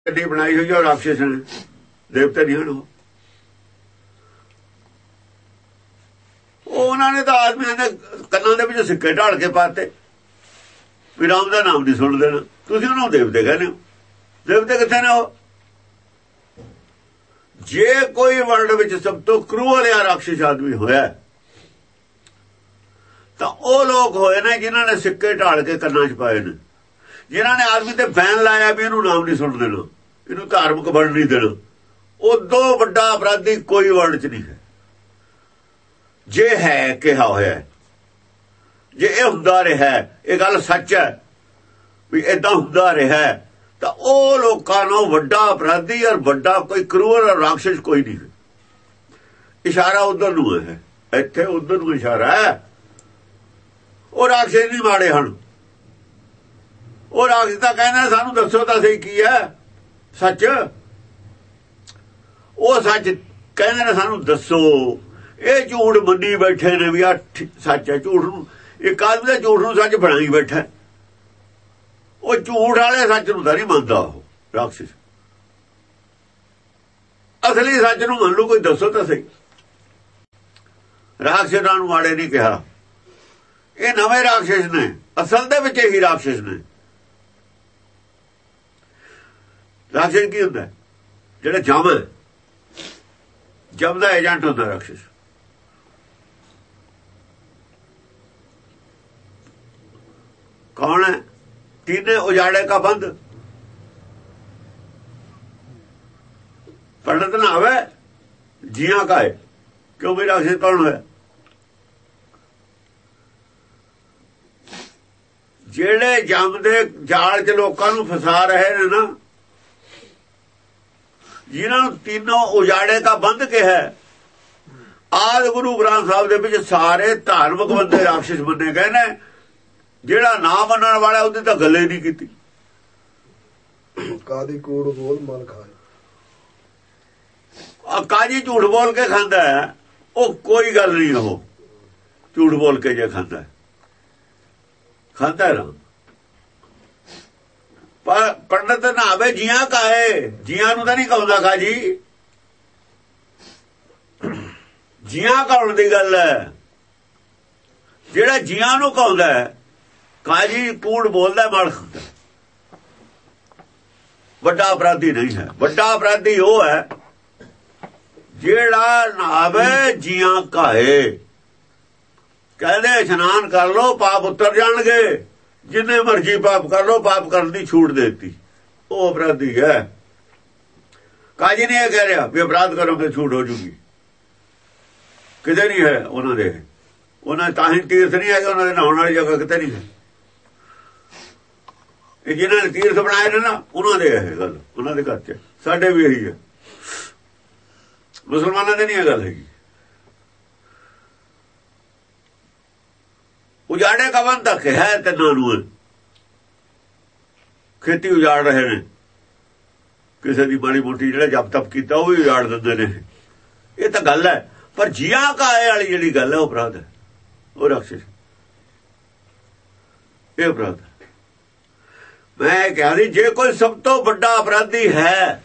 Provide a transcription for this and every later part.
ਗੱਡੀ ਬਣਾਈ ਹੋਈ ਉਹ ਰਾਖਸ਼ ਨੇ, ਦੇਵਤੇ ਨਹੀਂ ਹਨ। ਉਹਨਾਂ ਨੇ ਤਾਂ ਆਦਮੀਆਂ ਦੇ ਕੰਨਾਂ ਦੇ ਵਿੱਚ ਸਿੱਕੇ ਢਾਲ ਕੇ ਪਾਤੇ ਵੀ ਰਾਮ ਦਾ ਨਾਮ ਨਹੀਂ ਸੁਣ ਦੇਣਾ। ਤੁਸੀਂ ਉਹਨਾਂ ਨੂੰ ਦੇਵਤੇ ਕਹਿੰਦੇ ਹੋ, ਦੇਵਤੇ ਕਿੱਥੇ ਨੇ ਉਹ? ਜੇ ਕੋਈ ਵਰਲਡ ਵਿੱਚ ਸਭ ਤੋਂ ਕਰੂਅਲ ਜਾਂ ਰਾਖਸ਼ ਆਦਮੀ ਹੋਇਆ ਤਾਂ ਉਹ ਲੋਕ ਹੋਏ ਨੇ ਜਿਨ੍ਹਾਂ ਨੇ ਸਿੱਕੇ ਢਾਲ ਕੇ ਕੰਨਾਂ 'ਚ ਪਾਏ ਨੇ, ਜਿਨ੍ਹਾਂ ਨੇ ਆਦਮੀ ਤੇ ਬੈਨ ਲਾਇਆ ਵੀ ਇਹਨੂੰ ਨਾਮ ਨਹੀਂ ਸੁਣ ਦੇਣਾ, ਇਹਨੂੰ ਧਾਰਮਿਕ ਬਣ ਨਹੀਂ ਦੇਣਾ। ਉਦੋਂ ਵੱਡਾ ਅਪਰਾਧੀ ਕੋਈ ਵਰਲਡ 'ਚ ਨਹੀਂ ਹੈ ਜੇ ਹੈ ਕਿਹਾ ਹੋਇਆ। ਜੇ ਇਹ ਹੁੰਦਾ ਰਿਹਾ, ਇਹ ਗੱਲ ਸੱਚ ਹੈ ਵੀ ਏਦਾਂ ਹੁੰਦਾ ਰਿਹਾ, ਤਾਂ ਉਹ ਲੋਕਾਂ ਨੂੰ ਵੱਡਾ ਅਪਰਾਧੀ ਔਰ ਵੱਡਾ ਕੋਈ ਕਰੂਰ ਔਰ ਰਾਖਸ਼ ਕੋਈ ਨਹੀਂ ਹੈ। ਇਸ਼ਾਰਾ ਉਧਰ ਨੂੰ ਹੈ, ਇੱਥੇ ਉਧਰ ਨੂੰ ਇਸ਼ਾਰਾ ਹੈ। ਉਹ ਰਾਖਸ਼ ਨਹੀਂ ਮਾੜੇ ਹਨ, ਉਹ ਰਾਖਸ਼ ਤਾਂ ਕਹਿੰਦੇ ਸਾਨੂੰ ਦੱਸੋ ਤਾਂ ਸਹੀ ਕੀ ਹੈ ਸੱਚ। ਉਹ ਸੱਚ ਕਹਿੰਦੇ ਨੇ ਸਾਨੂੰ ਦੱਸੋ। ਇਹ ਝੂਠ ਮੰਨੀ ਬੈਠੇ ਨੇ ਵੀ ਆ ਸੱਚ ਹੈ। ਝੂਠ ਨੂੰ ਇੱਕ ਆਦਮੀ ਦਾ ਝੂਠ ਨੂੰ ਸੱਚ ਬਣਾਈ ਬੈਠਾ। ਉਹ ਝੂਠ ਵਾਲੇ ਸੱਚ ਨੂੰ ਤਾਂ ਨਹੀਂ ਮੰਨਦਾ ਉਹ ਰਾਖਸ਼। ਅਸਲੀ ਸੱਚ ਨੂੰ ਮੰਨ ਲਓ, ਕੋਈ ਦੱਸੋ ਤਾਂ ਸਹੀ। ਰਾਖਸ਼ ਨੂੰ ਮਾੜੇ ਨਹੀਂ ਕਿਹਾ, ਇਹ ਨਵੇਂ ਰਾਖਸ਼ ਨੇ, ਅਸਲ ਦੇ ਵਿੱਚ ਇਹੀ ਰਾਖਸ਼ ਨੇ। ਰਾਖਸ਼ ਕੀ ਹੁੰਦਾ? ਜਿਹੜਾ ਜਮ ਦਾ ਏਜੰਟ ਹੁੰਦਾ ਰਾਖਸ਼। कौन है? तीने उजाड़े का बंद। पंडित ना आवे जिया का है, क्यों भी राक्षस कौन है? जेड़े जम दे जाल च लोकां नूं फसा रहे ने ना, जिन्होंने तीनों उजाड़े का बंद कहा है, आदि गुरु ग्रंथ साहब दे विच सारे धार्मिक बंदे राक्षस बने गए ने। ਜਿਹੜਾ ਨਾ ਮੰਨਣ ਵਾਲਾ ਉਹਦੀ ਤਾਂ ਗੱਲੇ ਨਹੀਂ ਕੀਤੀ। ਕਾਦੀ ਕੂੜ ਬੋਲ ਮਨ ਖਾਏ, ਕਾਜੀ ਝੂਠ ਬੋਲ ਕੇ ਖਾਂਦਾ ਹੈ, ਉਹ ਕੋਈ ਗੱਲ ਨਹੀਂ। ਉਹ ਝੂਠ ਬੋਲ ਕੇ ਜੇ ਖਾਂਦਾ ਨਾ, ਪਰ ਪੰਡਤ ਨਾ ਆਵੇ ਜੀਆਂ ਕਾਏ। ਜੀਆਂ ਨੂੰ ਤਾਂ ਨਹੀਂ ਕਹੂੰਦਾ ਕਾਜੀ, ਜੀਆਂ ਕਾਉਣ ਦੀ ਗੱਲ ਹੈ। ਜਿਹੜਾ ਜੀਆਂ ਨੂੰ ਕਹੂੰਦਾ ਕਾਜੀ ਕੂੜ ਬੋਲਦਾ, ਮਾਲ ਖਾਂਦਾ। ਵੱਡਾ ਅਪਰਾਧੀ ਨਹੀਂ ਹੈ। ਵੱਡਾ ਅਪਰਾਧੀ ਉਹ ਹੈ ਜਿਹੜਾ ਨਾਵੇ ਜੀਆਂ ਕਾਏ। ਕਹਿੰਦੇ ਇਸ਼ਨਾਨ ਕਰ ਲੋ ਪਾਪ ਉਤਰ ਜਾਣਗੇ, ਜਿੰਨੇ ਮਰਜੀ ਪਾਪ ਕਰ ਲੋ, ਪਾਪ ਕਰਨ ਦੀ ਛੂਟ ਦੇਤੀ, ਉਹ ਅਪਰਾਧੀ ਹੈ। ਕਾਜੀ ਨੇ ਇਹ ਕਹਿ ਰਿਹਾ ਵੀ ਅਪਰਾਧ ਕਰੋਗੇ ਛੂਟ ਹੋ ਜੂਗੀ, ਕਿਤੇ ਨਹੀਂ ਹੈ ਉਹਨਾਂ ਦੇ। ਉਹਨਾਂ ਤਾਂ ਹੀ ਤੀਰਥ ਨਹੀਂ ਹੈਗੇ, ਉਹਨਾਂ ਦੇ ਨਹਾਉਣ ਵਾਲੀ ਜਗ੍ਹਾ ਕਿਤੇ ਨਹੀਂ ਹੈ। ਇਹ ਜਿਹਨਾਂ ਨੇ ਤੀਰਥ ਬਣਾਏ ਨੇ ਨਾ, ਉਹਨਾਂ ਦੇ ਇਹ ਗੱਲ, ਉਹਨਾਂ ਦੇ ਘਰ ਚ। ਸਾਡੇ ਵੀ ਇਹੀ ਹੈ, ਮੁਸਲਮਾਨਾਂ ਦੇ ਨਹੀਂ ਇਹ ਗੱਲ ਹੈਗੀ। ਉਜਾੜੇ ਦਾ ਬੰਦ ਤੱਕ ਹੈ ਤਿੰਨਾਂ ਨੂੰ। ਖੇਤੀ ਉਜਾੜ ਰਹੇ ਨੇ, ਕਿਸੇ ਦੀ ਮਾੜੀ ਮੋਟੀ ਜਿਹੜਾ ਜਪ ਤਪ ਕੀਤਾ ਉਹ ਵੀ ਉਜਾੜ ਦਿੰਦੇ ਨੇ। ਇਹ ਤਾਂ ਗੱਲ ਹੈ, ਪਰ ਜੀਆਂ ਕਾਏ ਵਾਲੀ ਜਿਹੜੀ ਗੱਲ ਹੈ ਉਹ ਅਪਰਾਧ ਹੈ, ਉਹ ਰਾਖਸ਼, ਇਹ ਅਪਰਾਧ ਹੈ। ਮੈਂ ਕਿਹਾ ਸੀ ਜੇ ਕੋਈ ਸਭ ਤੋਂ ਵੱਡਾ ਅਪਰਾਧੀ ਹੈ,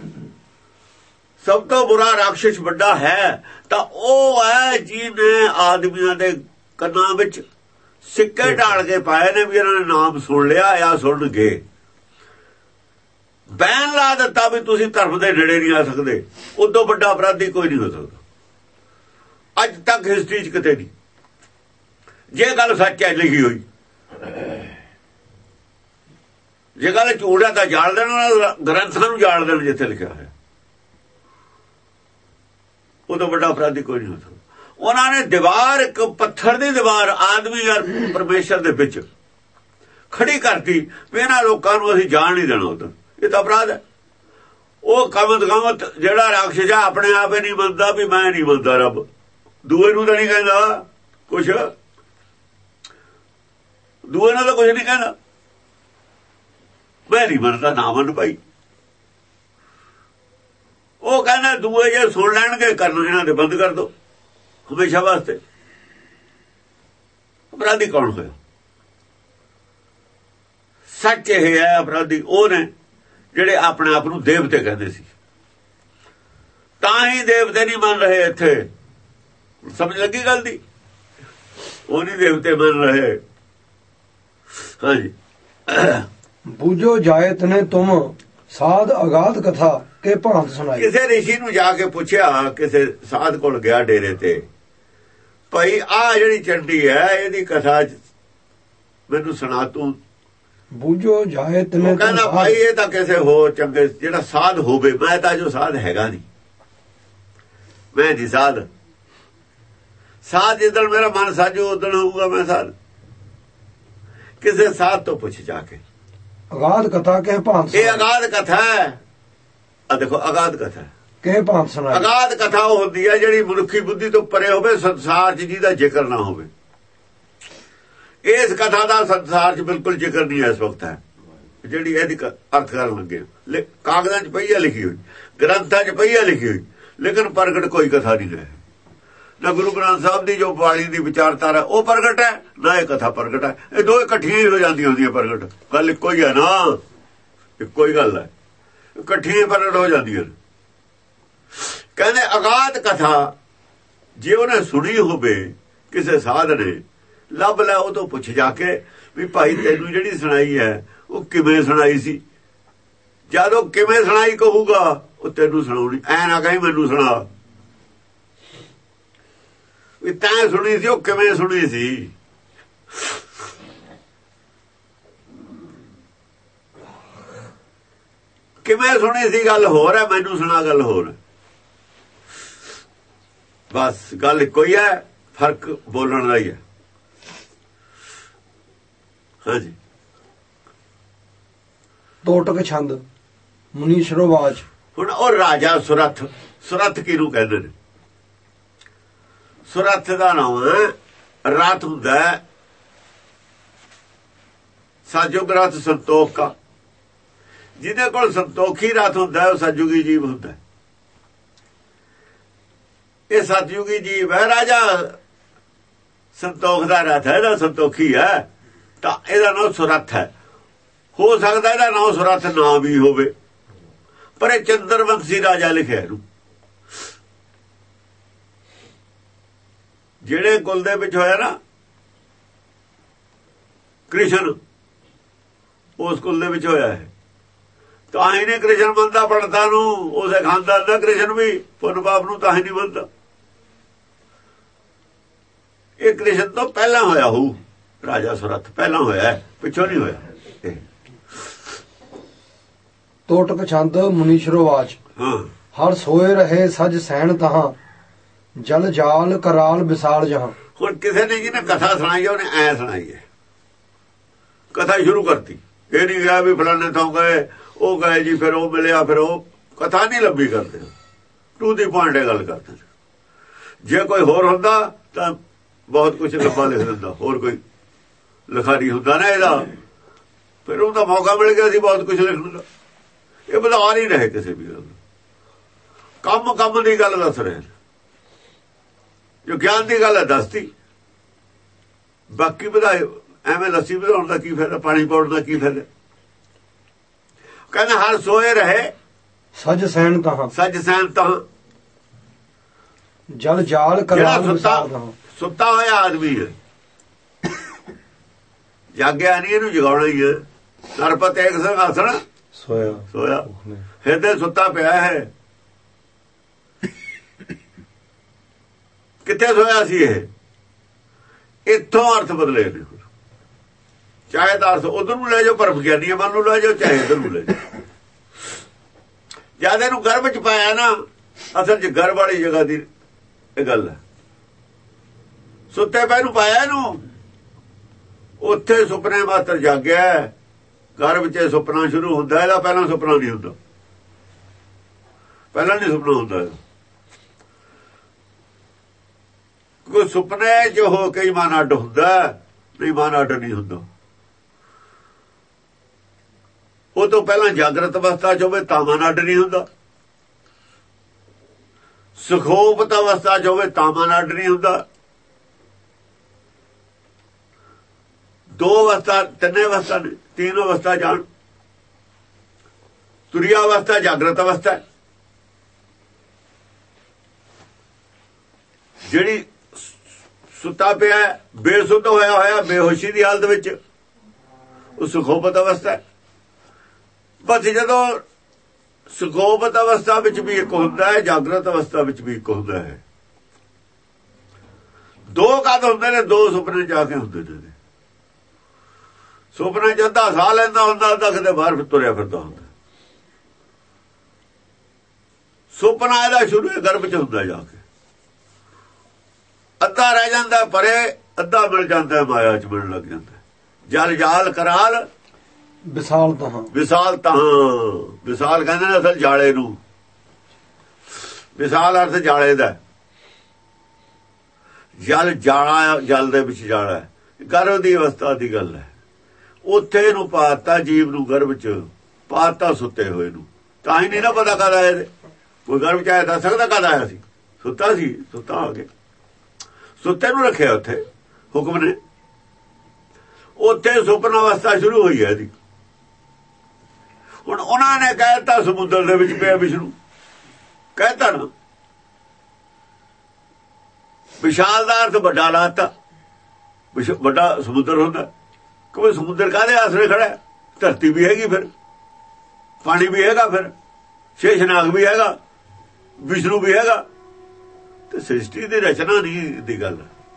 ਸਭ ਤੋਂ ਬੁਰਾ ਰਾਖਸ਼ ਵੱਡਾ ਹੈ, ਤਾਂ ਉਹ ਹੈ ਜਿਹਨੇ ਆਦਮੀਆਂ ਦੇ ਕੰਨਾਂ ਵਿੱਚ ਸਿੱਕੇ ਢਾਲ ਕੇ ਪਾਏ ਨੇ ਵੀ ਇਹਨਾਂ ਨੇ ਨਾਮ ਸੁਣ ਲਿਆ ਜਾਂ ਸੁਣਨਗੇ। ਬੈਨ ਲਾ ਦਿੱਤਾ ਵੀ ਤੁਸੀਂ ਧਰਮ ਦੇ ਨੇੜੇ ਨਹੀਂ ਆ ਸਕਦੇ। ਉਦੋਂ ਵੱਡਾ ਅਪਰਾਧੀ ਕੋਈ ਨਹੀਂ ਹੋ ਸਕਦਾ ਅੱਜ ਤੱਕ ਹਿਸਟਰੀ 'ਚ ਕਿਤੇ ਨਹੀਂ। ਜੇ ਗੱਲ ਸੱਚ ਹੈ ਲਿਖੀ ਹੋਈ, ਜੇ ਗੱਲ ਝੂਠ ਹੈ ਤਾਂ ਜਾਲ ਦੇਣ, ਗ੍ਰੰਥਾਂ ਨੂੰ ਜਾਲ ਦੇਣ ਜਿੱਥੇ ਲਿਖਿਆ ਹੋਇਆ। ਉਦੋਂ ਵੱਡਾ ਅਪਰਾਧੀ ਕੋਈ ਨਹੀਂ ਹੋ ਸਕਦਾ। ਉਹਨਾਂ ਨੇ ਦੀਵਾਰ, ਇੱਕ ਪੱਥਰ ਦੀ ਦੀਵਾਰ ਆਦਮੀ ਔਰ ਪਰਮੇਸ਼ਰ ਦੇ ਵਿੱਚ ਖੜੀ ਕਰਤੀ ਵੀ ਇਹਨਾਂ ਲੋਕਾਂ ਨੂੰ ਅਸੀਂ ਜਾਣ ਨਹੀਂ ਦੇਣਾ ਉਧਰ। ਇਹ ਤਾਂ ਅਪਰਾਧ ਹੈ। ਉਹ ਕਮਤ ਜਿਹੜਾ ਰਾਖਸ਼ ਆ ਆਪਣੇ ਆਪ ਹੀ ਨਹੀਂ ਮੰਨਦਾ ਵੀ ਮੈਂ ਨਹੀਂ ਮੰਨਦਾ ਰੱਬ, ਦੂਏ ਨੂੰ ਤਾਂ ਨਹੀਂ ਕਹਿੰਦਾ ਕੁਛ, ਦੂਏ ਨੂੰ ਤਾਂ ਕੁਛ ਨਹੀਂ ਕਹਿੰਦਾ, ਮੈਂ ਨਹੀਂ ਮੰਨਦਾ, ਨਾ ਮੰਨ ਭਾਈ। ਉਹ ਕਹਿੰਦਾ ਦੂਏ ਜੇ ਸੁਣ ਲੈਣਗੇ ਕਰਨ ਇਹਨਾਂ ਦੇ ਬੰਦ ਕਰ ਦੋ ਹਮੇਸ਼ਾ ਵਾਸਤੇ। ਅਪਰਾਧੀ ਕੌਣ ਹੋਇਆ? ਸੱਚ ਇਹ ਹੈ ਅਪਰਾਧੀ ਉਹ ਨੇ ਜਿਹੜੇ ਆਪਣੇ ਆਪ ਨੂੰ ਦੇਵਤੇ ਕਹਿੰਦੇ ਸੀ। ਤਾਂ ਹੀ ਦੇਵਤੇ ਨਹੀਂ ਮੰਨ ਰਹੇ ਇੱਥੇ। ਸਮਝ ਲੱਗੀ ਗੱਲ ਦੀ? ਉਹ ਨਹੀਂ ਦੇਵਤੇ ਮੰਨ ਰਹੇ। ਹਾਂਜੀ। ਬੂਝੋ ਜਾਇਤ ਨੇ ਤੁਮ ਸਾਧ ਅਗਾਧ ਕਥਾ ਕੇ ਭਾਂਤ ਸੁਣਾਈ। ਕਿਸੇ ਰਿਸ਼ੀ ਨੂੰ ਜਾ ਕੇ ਪੁੱਛਿਆ, ਕਿਸੇ ਸਾਧ ਕੋਲ ਗਿਆ ਡੇਰੇ ਤੇ, ਭਾਈ ਆਹ ਜਿਹੜੀ ਚੰਡੀ ਹੈ ਇਹਦੀ ਕਥਾ ਮੈਨੂੰ ਸੁਣਾ ਤੂੰ। ਬੂਝੋ ਜਾਇਤ ਨੇ, ਕਹਿੰਦਾ ਭਾਈ ਇਹ ਤਾਂ ਕਿਸੇ ਹੋਰ ਚੰਗੇ ਜਿਹੜਾ ਸਾਧ ਹੋਵੇ, ਮੈਂ ਤਾਂ ਜੋ ਸਾਧ ਹੈਗਾ ਨਹੀਂ, ਮੈਂ ਜੀ ਸਾਧ ਜਿੱਦਣ ਮੇਰਾ ਮਨ ਸਾਜੂ ਉਦਣ ਹੋਊਗਾ ਮੈਂ ਸਾਧ। ਕਿਸੇ ਸਾਧ ਤੋਂ ਪੁੱਛ ਜਾ ਕੇ। ਅਗਾਧ ਕਥਾ ਕੇ ਭਾਂਤ। ਇਹ ਅਗਾਧ ਕਥਾ ਹੈ। ਆ ਦੇਖੋ ਅਗਾਧ ਕਥਾ ਕੇ ਭਾਂਤ ਸੁਣਾਈ। ਅਗਾਧ ਕਥਾ ਉਹ ਹੁੰਦੀ ਹੈ ਜਿਹੜੀ ਮਨੁੱਖੀ ਬੁੱਧੀ ਤੋਂ ਪਰੇ ਹੋਵੇ, ਸੰਸਾਰ 'ਚ ਜਿਹਦਾ ਜ਼ਿਕਰ ਨਾ ਹੋਵੇ। ਇਸ ਕਥਾ ਦਾ ਸੰਸਾਰ 'ਚ ਬਿਲਕੁਲ ਜ਼ਿਕਰ ਨਹੀਂ ਇਸ ਵਕਤ ਹੈ, ਜਿਹੜੀ ਇਹਦੀ ਅਰਥ ਕਰਨ ਲੱਗੇ। ਕਾਗਜ਼ਾਂ 'ਚ ਪਈ ਹੈ ਲਿਖੀ ਹੋਈ, ਗ੍ਰੰਥਾਂ 'ਚ ਪਈ ਹੈ ਲਿਖੀ ਹੋਈ, ਲੇਕਿਨ ਪ੍ਰਗਟ ਕੋਈ ਕਥਾ ਨਹੀਂ ਹੈ। ਨਾ ਗੁਰੂ ਗ੍ਰੰਥ ਸਾਹਿਬ ਦੀ ਜੋ ਬਾਣੀ ਦੀ ਵਿਚਾਰਧਾਰਾ ਉਹ ਪ੍ਰਗਟ ਹੈ, ਨਾ ਇਹ ਕਥਾ ਪ੍ਰਗਟ ਹੈ। ਇਹ ਦੋਵੇਂ ਇਕੱਠੀਆਂ ਹੀ ਹੋ ਜਾਂਦੀਆਂ ਹੁੰਦੀਆਂ ਪ੍ਰਗਟ। ਗੱਲ ਇੱਕੋ ਹੀ ਹੈ ਨਾ, ਇੱਕੋ ਹੀ ਗੱਲ ਹੈ, ਇਕੱਠੀਆਂ ਪ੍ਰਗਟ ਹੋ ਜਾਂਦੀਆਂ। ਕਹਿੰਦੇ ਅਗਾਧ ਕਥਾ ਜੇ ਉਹਨੇ ਸੁਣੀ ਹੋਵੇ ਕਿਸੇ ਸਾਧ ਨੇ, ਲੱਭ ਲੈ ਉਹ ਤੋਂ ਪੁੱਛ ਜਾ ਕੇ ਵੀ ਭਾਈ ਤੈਨੂੰ ਜਿਹੜੀ ਸੁਣਾਈ ਹੈ ਉਹ ਕਿਵੇਂ ਸੁਣਾਈ ਸੀ। ਜਦ ਉਹ ਕਿਵੇਂ ਸੁਣਾਈ ਕਹੂਗਾ ਉਹ ਤੈਨੂੰ ਸੁਣਾਉਣੀ। ਐ ਨਾ ਕਹੀਂ ਮੈਨੂੰ ਸੁਣਾ ਵੀ ਤੈਂ ਸੁਣੀ ਸੀ, ਉਹ ਕਿਵੇਂ ਸੁਣੀ ਸੀ। ਕਿਵੇਂ ਸੁਣੀ ਸੀ ਗੱਲ ਹੋਰ ਹੈ, ਮੈਨੂੰ ਸੁਣਾ ਗੱਲ ਹੋਰ ਹੈ। ਬਸ ਗੱਲ ਇੱਕੋ ਹੀ ਹੈ, ਫਰਕ ਬੋਲਣ ਦਾ ਹੀ ਹੈ। ਹਾਂਜੀ। ਤੋਟਕ ਛੰਦ ਮੁਨੀਸ਼ਰੋਵਾਚ। ਹੁਣ ਉਹ ਰਾਜਾ ਸੁਰਥ ਕਿਹਨੂੰ ਕਹਿੰਦੇ ਨੇ? ਸੁਰਥ ਦਾ ਨਾਮ ਰਥ ਹੁੰਦਾ, ਸਾਜੋਗ ਰਥ ਸੰਤੋਖ ਦਾ। ਜਿਹਦੇ ਕੋਲ ਸੰਤੋਖੀ ਰਥ ਹੁੰਦਾ ਉਹ ਸਤਜੁਗੀ ਜੀਵ ਹੁੰਦਾ। ਇਹ ਸਤਜੁਗੀ ਜੀਵ ਹੈ। ਰਾਜਾ ਸੰਤੋਖ ਦਾ ਰਥ ਹੈ, ਇਹਦਾ ਸੰਤੋਖੀ ਹੈ, ਤਾਂ ਇਹਦਾ ਨਾਮ ਸੁਰਥ ਹੈ। ਹੋ ਸਕਦਾ ਇਹਦਾ ਨਾਮ ਸੁਰਥ ਨਾ ਵੀ ਹੋਵੇ, ਪਰ ਇਹ ਚੰਦਰਵੰਸ਼ੀ ਰਾਜਾ ਲਿਖਿਆ ਇਹਨੂੰ। ਜਿਹੜੇ ਕੁਲ ਦੇ ਵਿੱਚ ਹੋਇਆ ਨਾ ਕ੍ਰਿਸ਼ਨ, ਉਸ ਕੁਲ ਦੇ ਵਿੱਚ ਹੋਇਆ ਹੈ। ਤਾਂ ਹੀ ਨੇ ਕ੍ਰਿਸ਼ਨ ਮੰਨਦਾ ਪੰਡਤਾਂ ਨੂੰ, ਉਸੇ ਖਾਨਦਾਨ ਦਾ ਕ੍ਰਿਸ਼ਨ ਵੀ ਪੁੰਨ ਪਾਪ ਨੂੰ ਤਾਂ ਹੀ ਨਹੀਂ ਮੰਨਦਾ। ਇਹ ਕ੍ਰਿਸ਼ਨ ਤੋਂ ਪਹਿਲਾਂ ਹੋਇਆ ਹੋਊ, ਰਾਜਾ ਸੁਰਥ ਪਹਿਲਾਂ ਹੋਇਆ, ਪਿੱਛੋਂ ਨਹੀਂ ਹੋਇਆ। ਤੋਟਕ ਛੰਦ ਮੁਨੀਸ਼ਰੋਵਾਚ। ਹਾਂ। ਹਰ ਸੋਏ ਰਹੇ ਸਜ ਸੈਣ ਤਹਾਂ, ਜਲ ਜਾਲ ਕਰਾਲ ਵਿਸਾਲ ਜਹਾਂ। ਹੁਣ ਕਿਸੇ ਨੇ ਜਿਹਨੇ ਕਥਾ ਸੁਣਾਈ ਉਹਨੇ ਐ ਸੁਣਾਈ ਹੈ, ਕਥਾ ਸ਼ੁਰੂ ਕਰਤੀ। ਇਹ ਨਹੀਂ ਗਿਆ ਵੀ ਫਲਾਣੇ ਥਾਂ ਗਏ, ਉਹ ਗਏ ਜੀ, ਫਿਰ ਉਹ ਮਿਲਿਆ, ਫਿਰ ਉਹ ਕਥਾ ਨਹੀਂ ਲੰਬੀ ਕਰਦੇ, ਟੂ ਦੀ ਪੁਆਇੰਟ ਗੱਲ ਕਰਦੇ। ਜੇ ਕੋਈ ਹੋਰ ਹੁੰਦਾ ਤਾਂ ਬਹੁਤ ਕੁਝ ਲੰਬਾ ਲਿਖ ਦਿੰਦਾ, ਹੋਰ ਕੋਈ ਲਿਖਾਰੀ ਹੁੰਦਾ ਨਾ ਇਹਦਾ, ਫਿਰ ਉਹਦਾ ਮੌਕਾ ਮਿਲ ਗਿਆ ਸੀ ਬਹੁਤ ਕੁਝ ਲਿਖਣ ਦਾ। ਇਹ ਵਧਾ ਨਹੀਂ ਰਹੇ ਕਿਸੇ ਵੀ ਗੱਲ, ਕੰਮ ਦੀ ਗੱਲ ਦੱਸ ਰਹੇ। ਜੋ ਗਿਆਨ ਦੀ ਗੱਲ ਹੈ ਦੱਸਤੀ, ਬਾਕੀ ਵਧਾਏ ਐਵੇਂ ਲੱਸੀ ਵਧਾਉਣ ਦਾ ਕੀ ਫਾਇਦਾ, ਪਾਣੀ ਪਾਉਣ ਦਾ ਕੀ ਫਾਇਦਾ। ਕਹਿੰਦਾ ਹਰ ਸੋਏ ਰਹੇ ਸਜ ਸੈਣ ਤਹਾਂ, ਸਜ ਸੈਣ ਤਹਾਂ, ਜਲ ਜਾਲ ਕਰਾਲ ਵਿਸਾਲ ਜਹਾਂ। ਸੁੱਤਾ ਹੋਇਆ ਆਦਮੀ ਹੈ, ਜਾਗਿਆ ਨਹੀਂ, ਇਹਨੂੰ ਜਗਾਉਣਾ ਹੀ ਹੈ। ਨਰਪਤ ਏਕ ਸਿੰਘਾਸਣ ਸੋਇਆ, ਹਿਰਦੇ ਸੁੱਤਾ ਪਿਆ ਹੈ। ਕਿੱਥੇ ਸੋਇਆ ਸੀ ਇਹ? ਇੱਥੋਂ ਅਰਥ ਬਦਲੇ ਨੇ। ਚਾਹੇ ਤਾਂ ਅਰਥ ਉਧਰ ਨੂੰ ਲੈ ਜਾਓ, ਪਰ ਵਿਗਿਆਨੀ ਮਨ ਨੂੰ ਲੈ ਜਾਓ, ਚਾਹੇ ਇੱਧਰ ਨੂੰ ਲੈ ਜਾਓ। ਜਦ ਇਹਨੂੰ ਗਰਭ ਚ ਪਾਇਆ ਨਾ, ਅਸਲ ਚ ਗਰਭ ਵਾਲੀ ਜਗ੍ਹਾ ਦੀ ਇਹ ਗੱਲ ਹੈ। ਸੁੱਤੇ ਪੈ ਨੂੰ ਪਾਇਆ ਇਹਨੂੰ, ਉੱਥੇ ਸੁਪਨੇ ਮਾਤਰ ਜਾਗਿਆ। ਗਰਭ ਚ ਸੁਪਨਾ ਸ਼ੁਰੂ ਹੁੰਦਾ, ਇਹਦਾ ਪਹਿਲਾਂ ਸੁਪਨਾ ਨਹੀਂ ਹੁੰਦਾ, ਪਹਿਲਾਂ ਨਹੀਂ ਸੁਪਨਾ ਹੁੰਦਾ। ਕੋਈ ਸੁਪਨੇ ਜੋ ਹੋ ਕੇ ਮਨ ਅੱਡ ਹੁੰਦਾ, ਨਹੀਂ ਮਨ ਅੱਡ ਨਹੀਂ ਹੁੰਦਾ। ਉਹ ਤੋਂ ਪਹਿਲਾਂ ਜਾਗਰਤ ਅਵਸਥਾ ਚ ਹੋਵੇ ਤਾਂ ਮਨ ਅੱਡ ਨਹੀਂ ਹੁੰਦਾ, ਸੁਖੋਪਤ ਅਵਸਥਾ ਚ ਹੋਵੇ ਤਾਂ ਮਨ ਅੱਡ ਨਹੀਂ ਹੁੰਦਾ। ਦੋ ਅਵਸਥਾ, ਤਿੰਨੇ ਅਵਸਥਾ ਨੇ, तीन अवस्था जान। ਤੁਰਿਆ ਅਵਸਥਾ ਜਾਗਰਤ ਅਵਸਥਾ। ਜਿਹੜੀ ਸੁੱਤਾ ਪਿਆ ਬੇਸੁੱਧ ਹੋਇਆ ਬੇਹੋਸ਼ੀ ਦੀ ਹਾਲਤ ਵਿੱਚ, ਉਹ ਸੁਖੋਪਤ ਅਵਸਥਾ। ਬਸ ਜਦੋਂ ਸੁਖੋਪਤ ਅਵਸਥਾ ਵਿੱਚ ਵੀ ਇੱਕ ਹੁੰਦਾ ਹੈ, ਜਾਗਰਤ ਅਵਸਥਾ ਵਿੱਚ ਵੀ ਇੱਕ ਹੁੰਦਾ ਹੈ। ਦੋ ਕਦ ਹੁੰਦੇ ਨੇ, ਦੋ ਸੁਪਨੇ ਜਾ ਕੇ ਹੁੰਦੇ ਨੇ। ਸੁਪਨੇ ਚ ਅੱਧਾ ਸਾਹ ਲੈਂਦਾ ਹੁੰਦਾ, ਅੱਧਾ ਕਿਤੇ ਬਾਹਰ ਤੁਰਿਆ ਫਿਰਦਾ ਹੁੰਦਾ। ਸੁਪਨਾ ਇਹਦਾ ਸ਼ੁਰੂ ਗਰਭ ਚ ਹੁੰਦਾ, ਜਾ ਕੇ ਅੱਧਾ ਰਹਿ ਜਾਂਦਾ ਪਰੇ, ਅੱਧਾ ਮਿਲ ਜਾਂਦਾ ਮਾਇਆ ਚ ਮਿਲਣ ਲੱਗ ਜਾਂਦਾ। ਜਲ ਜਾਲ ਕਰਾਲ ਵਿਸਾਲ ਤਾਂ ਵਿਸਾਲ ਤਾਂ ਵਿਸਾਲ ਕਹਿੰਦੇ ਨੇ ਅਸਲ ਜਾਲੇ ਨੂੰ। ਵਿਸਾਲ ਅਰਥ ਜਾਲੇ ਦਾ। ਜਲ ਜਾਲਾ, ਜਲ ਦੇ ਵਿੱਚ ਜਾਲਾ, ਗਰਭ ਦੀ ਅਵਸਥਾ ਦੀ ਗੱਲ ਹੈ। ਉੱਥੇ ਇਹਨੂੰ ਪਾਤਾ ਜੀਵ ਨੂੰ, ਗਰਭ ਚ ਪਾਤਾ ਸੁੱਤੇ ਹੋਏ ਨੂੰ। ਤਾਂ ਹੀ ਨਹੀਂ ਨਾ ਪਤਾ ਕਦ ਆਇਆ। ਕੋਈ ਗਰਭ ਚ ਆਇਆ ਦੱਸ ਸਕਦਾ ਕਦ ਆਇਆ ਸੀ? ਸੁੱਤਾ ਸੀ, ਸੁੱਤਾ ਆ ਗਿਆ। ਸੁੱਤੇ ਨੂੰ ਰੱਖਿਆ ਉੱਥੇ ਹੁਕਮ ਨੇ। ਉੱਥੇ ਸੁਪਨ ਅਵਸਥਾ ਸ਼ੁਰੂ ਹੋਈ ਹੈ ਇਹਦੀ। ਹੁਣ ਉਹਨਾਂ ਨੇ ਕਹਿਤਾ ਸਮੁੰਦਰ ਦੇ ਵਿੱਚ ਪਿਆ ਵਿਸ਼ਨੂੰ, ਕਹਿਤਾ ਨਾ। ਵਿਸ਼ਾਲ ਦਾ ਅਰਥ ਵੱਡਾ ਲਾਤਾ। ਵੱਡਾ ਸਮੁੰਦਰ ਹੁੰਦਾ। ਕਿਉਂਕਿ ਸਮੁੰਦਰ ਕਾਹਦੇ ਆਸਰੇ ਖੜਾ ਹੈ? ਧਰਤੀ ਵੀ ਹੈਗੀ, ਫਿਰ ਪਾਣੀ ਵੀ ਹੈਗਾ, ਫਿਰ ਸ਼ੇਸ਼ਨਾਗ ਵੀ ਹੈਗਾ, ਵਿਸ਼ਨੂੰ ਵੀ ਹੈਗਾ। ਤੇ ਸ੍ਰਿਸ਼ਟੀ ਦੀ ਰਚਨਾ ਨਹੀਂ ਦੀ ਗੱਲ।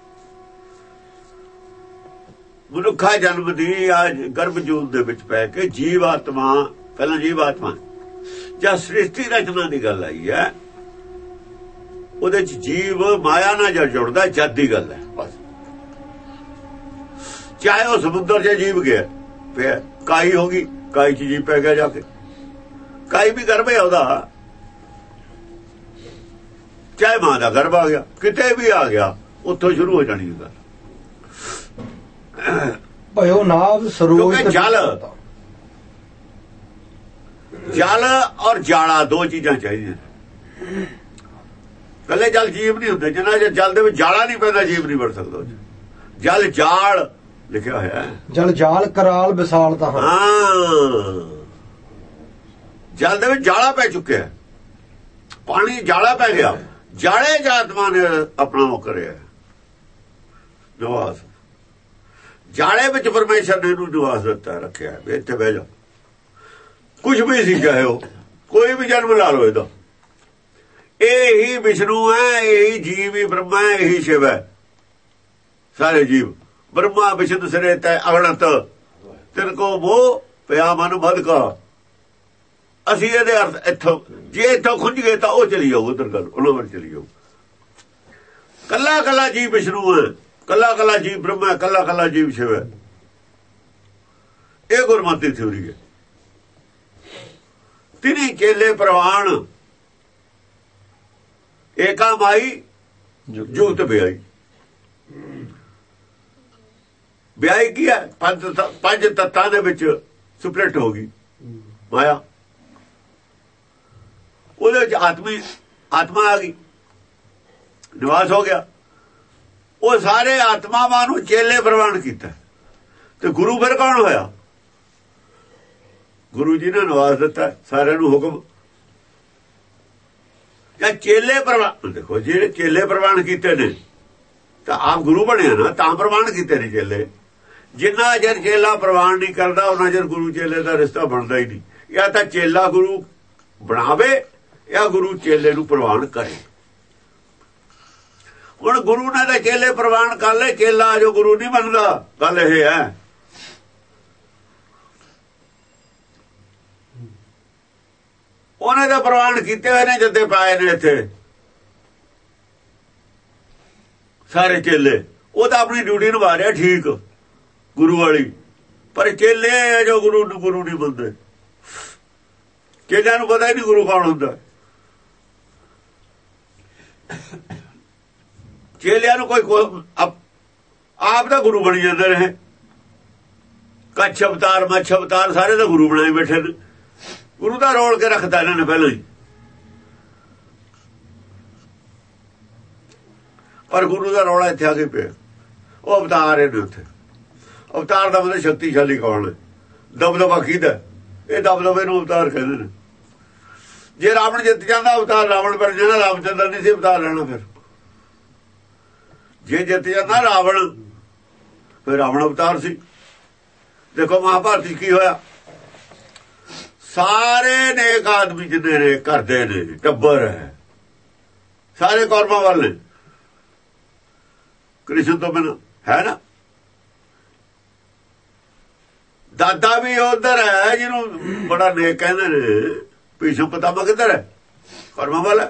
ਮਨੁੱਖਾ ਜਨਮ ਦੀ ਅੱਜ ਗਰਭ ਜੂਨ ਦੇ ਵਿੱਚ ਪੈ ਕੇ ਜੀਵ ਆਤਮਾ, ਪਹਿਲਾਂ ਜੀਵ ਆਤਮਾ, ਜਦ ਸ੍ਰਿਸ਼ਟੀ ਰਚਨਾ ਦੀ ਗੱਲ ਆਈ ਹੈ, ਉਹਦੇ ਚ ਜੀਵ ਮਾਇਆ ਨਾਲ ਜਦ ਜੁੜਦਾ, ਜਦ ਦੀ ਗੱਲ ਹੈ ਬਸ। ਚਾਹੇ ਉਹ ਸਮੁੰਦਰ 'ਚ ਜੀਵ ਗਿਆ ਪਿਆ, ਕਾਈ ਹੋ ਗਈ, ਕਾਈ 'ਚ ਜੀਵ ਪੈ ਗਿਆ ਜਾ ਕੇ। ਕਾਈ ਵੀ ਗਰਭ ਹੈ ਉਹਦਾ, ਚਾਹੇ ਮਾਂ ਦਾ ਗਰਭ ਆ ਗਿਆ, ਕਿਤੇ ਵੀ ਆ ਗਿਆ, ਉੱਥੋਂ ਸ਼ੁਰੂ ਹੋ ਜਾਣੀ ਗੱਲ। ਭਇਓ ਨਾਭ ਸਰੋਜ ਜਲ ਔਰ ਜਾਲਾ ਦੋ ਚੀਜ਼ਾਂ ਚਾਹੀਦੀਆਂ। ਕੱਲੇ ਜਲ ਜੀਵ ਨਹੀਂ ਹੁੰਦੇ। ਜਿੰਨਾ ਚਿਰ ਜਲ ਦੇ ਵਿੱਚ ਜਾਲਾ ਨਹੀਂ ਪੈਂਦਾ, ਜੀਵ ਨਹੀਂ ਬਣ ਸਕਦਾ। ਜਲ ਜਾਲ ਲਿਖਿਆ ਹੋਇਆ ਹੈ। ਜਲ ਜਾਲ ਕਰਾਲ ਵਿਸਾਲ ਤਾਂ। ਹਾਂ, ਜਲ ਦੇ ਵਿੱਚ ਜਾਲਾ ਪੈ ਚੁੱਕਿਆ, ਪਾਣੀ ਜਾਲਾ ਪੈ ਗਿਆ। ਜਾਲੇ ਜਾਤਮਾ ਨੇ ਆਪਣਾ ਉਹ ਕਰਿਆ ਨਿਵਾਸ। ਜਾਲੇ ਵਿੱਚ ਪਰਮੇਸ਼ਰ ਨੇ ਇਹਨੂੰ ਨਿਵਾਸ ਦਿੱਤਾ, ਰੱਖਿਆ ਵੀ ਇੱਥੇ ਬਹਿ ਜਾ। ਕੁਝ ਵੀ ਸੀ ਚਾਹੇ ਉਹ ਕੋਈ ਵੀ ਜਨਮ ਲਾ ਲਓ ਇਹਦਾ। ਇਹੀ ਵਿਸ਼ਨੂੰ ਹੈ, ਇਹੀ ਜੀਵ ਹੀ ਬ੍ਰਹਮਾ ਹੈ, ਇਹੀ ਸ਼ਿਵ ਹੈ। ਸਾਰੇ ਜੀਵ ਬ੍ਰਹਮਾ ਵਿਸ਼ਨੂੰ ਸਿਰੇ ਤੈ ਅਗਣਤ ਤਿਨ ਕੋ ਮੋਹ ਪਿਆ ਮਨ ਮਦ ਕਾ। ਅਸੀਂ ਇਹਦੇ ਅਰਥ ਇੱਥੋਂ, ਜੇ ਇੱਥੋਂ ਖੁੰਝ ਗਏ ਤਾਂ ਉਹ ਚਲੀ ਜਾਊ ਉਧਰ ਗੱਲ, ਉਹਨਾਂ ਵੱਲ ਚਲੀ ਜਾਊ। ਕੱਲਾ ਕੱਲਾ ਜੀਵ ਵਿਸ਼ਨੂੰ ਹੈ, ਕੱਲਾ ਕੱਲਾ ਜੀਵ ਬ੍ਰਹਮਾ ਹੈ, ਕੱਲਾ ਕੱਲਾ ਜੀਵ ਸ਼ਿਵ ਹੈ। ਇਹ ਗੁਰਮਤਿ ਥਿਉਰੀ ਹੈ। ਤਿਨੀ ਚੇਲੇ ਪ੍ਰਵਾਨ ਏਕਾ ਮਾਈ ਜੁਗਤ ਵਿਆਈ। ਵਿਆਈ ਕੀ ਹੈ? ਪੰਜ ਤੱਤਾਂ ਦੇ ਵਿੱਚ ਸਪਲਿਟ ਹੋ ਗਈ ਮਾਇਆ। ਉਹਦੇ ਵਿੱਚ ਆਤਮਾ ਆ ਗਈ, ਨਿਵਾਸ ਹੋ ਗਿਆ। ਉਹ ਸਾਰੇ ਆਤਮਾਵਾਂ ਨੂੰ ਚੇਲੇ ਪ੍ਰਵਾਨ ਕੀਤਾ। ਤੇ ਗੁਰੂ ਫਿਰ ਕੌਣ ਹੋਇਆ? ਗੁਰੂ ਜੀ ਨੇ ਨਿਵਾਸ ਦਿੱਤਾ ਸਾਰਿਆਂ ਨੂੰ ਹੁਕਮ। ਜਾਂ ਚੇਲੇ ਪ੍ਰਵਾਨ, ਦੇਖੋ ਜਿਹੜੇ ਚੇਲੇ ਪ੍ਰਵਾਨ ਕੀਤੇ ਨੇ ਤਾਂ ਆਪ ਗੁਰੂ ਬਣਿਆ ਨਾ, ਤਾਂ ਪ੍ਰਵਾਨ ਕੀਤੇ ਨੇ ਚੇਲੇ। ਜਿੰਨਾ ਚਿਰ ਚੇਲਾ ਪ੍ਰਵਾਨ ਨਹੀਂ ਕਰਦਾ, ਉਹਨਾਂ ਚਿਰ ਗੁਰੂ ਚੇਲੇ ਦਾ ਰਿਸ਼ਤਾ ਬਣਦਾ ਹੀ ਨਹੀਂ। ਜਾਂ ਤਾਂ ਚੇਲਾ ਗੁਰੂ ਬਣਾਵੇ ਜਾਂ ਗੁਰੂ ਚੇਲੇ ਨੂੰ ਪ੍ਰਵਾਨ ਕਰੇ। ਹੁਣ ਗੁਰੂ ਨੇ ਤਾਂ ਚੇਲੇ ਪ੍ਰਵਾਨ ਕਰ ਲਏ, ਚੇਲਾ ਜੋ ਗੁਰੂ ਨਹੀਂ ਬਣਦਾ। ਗੱਲ ਇਹ ਹੈ। ਉਹਨੇ ਤਾਂ ਪ੍ਰਵਾਨ ਕੀਤੇ ਹੋਏ ਨੇ, ਜੱਦੇ ਪਾਏ ਨੇ ਇੱਥੇ ਸਾਰੇ ਚੇਲੇ। ਉਹ ਤਾਂ ਆਪਣੀ ਡਿਊਟੀ ਨਿਭਾ ਰਿਹਾ ਠੀਕ, ਗੁਰੂ ਵਾਲੀ। ਪਰ ਚੇਲੇ ਜੋ ਗੁਰੂ ਨਹੀਂ ਮੰਨਦੇ, ਚੇਲਿਆਂ ਨੂੰ ਪਤਾ ਹੀ ਨਹੀਂ ਗੁਰੂ ਕੌਣ ਹੁੰਦਾ। ਚੇਲਿਆਂ ਨੂੰ ਕੋਈ ਆਪ ਦਾ ਗੁਰੂ ਬਣੀ ਜਾਂਦੇ ਰਹੇ। ਕੱਛ ਅਵਤਾਰ, ਮੱਛ ਅਵਤਾਰ ਸਾਰੇ ਤਾਂ ਗੁਰੂ ਬਣਾਏ ਬੈਠੇ ਨੇ। ਗੁਰੂ ਦਾ ਰੋਲ ਕੇ ਰੱਖਦਾ ਇਹਨਾਂ ਨੇ ਪਹਿਲਾਂ ਹੀ। ਪਰ ਗੁਰੂ ਦਾ ਰੌਲਾ ਇੱਥੇ ਆ ਕੇ ਪਿਆ। ਉਹ ਅਵਤਾਰ ਨੇ ਉੱਥੇ। ਅਵਤਾਰ ਦਾ ਮਤਲਬ ਸ਼ਕਤੀਸ਼ਾਲੀ ਕੌਣ ਹੈ? ਦਬਦਬਾ ਕਿਹਦਾ? ਇਹ ਦਬਦਬੇ ਨੂੰ ਅਵਤਾਰ ਕਹਿੰਦੇ ਨੇ। ਜੇ ਰਾਵਣ ਜਿੱਤ ਜਾਂਦਾ ਅਵਤਾਰ ਰਾਵਣ ਬਣ ਜਾਣਾ, ਰਾਮਚੰਦਰ ਨਹੀਂ ਸੀ ਅਵਤਾਰ ਲੈਣਾ। ਫਿਰ ਜੇ ਜਿੱਤ ਜਾਂਦਾ ਰਾਵਣ, ਫਿਰ ਰਾਵਣ ਅਵਤਾਰ ਸੀ। ਦੇਖੋ ਮਹਾਭਾਰਤ ਕੀ ਹੋਇਆ, ਸਾਰੇ ਨੇਕ ਆਦਮੀ ਜਿੰਨੇ ਨੇ ਕਰਦੇ ਨੇ ਟੱਬਰ ਹੈ, ਸਾਰੇ ਕੌਰਵਾਂ ਵਾਲੇ ਕ੍ਰਿਸ਼ਨ ਤੋਂ ਬਿਨਾਂ ਹੈ ਨਾ। ਦਾਦਾ ਵੀ ਉਧਰ ਹੈ ਜਿਹਨੂੰ ਬੜਾ ਨੇਕ ਕਹਿੰਦੇ ਨੇ, ਭੀਸ਼ਮ ਪਿਤਾਮਹ ਕਿੱਧਰ ਹੈ, ਕੌਰਵਾਂ ਵਾਲਾ।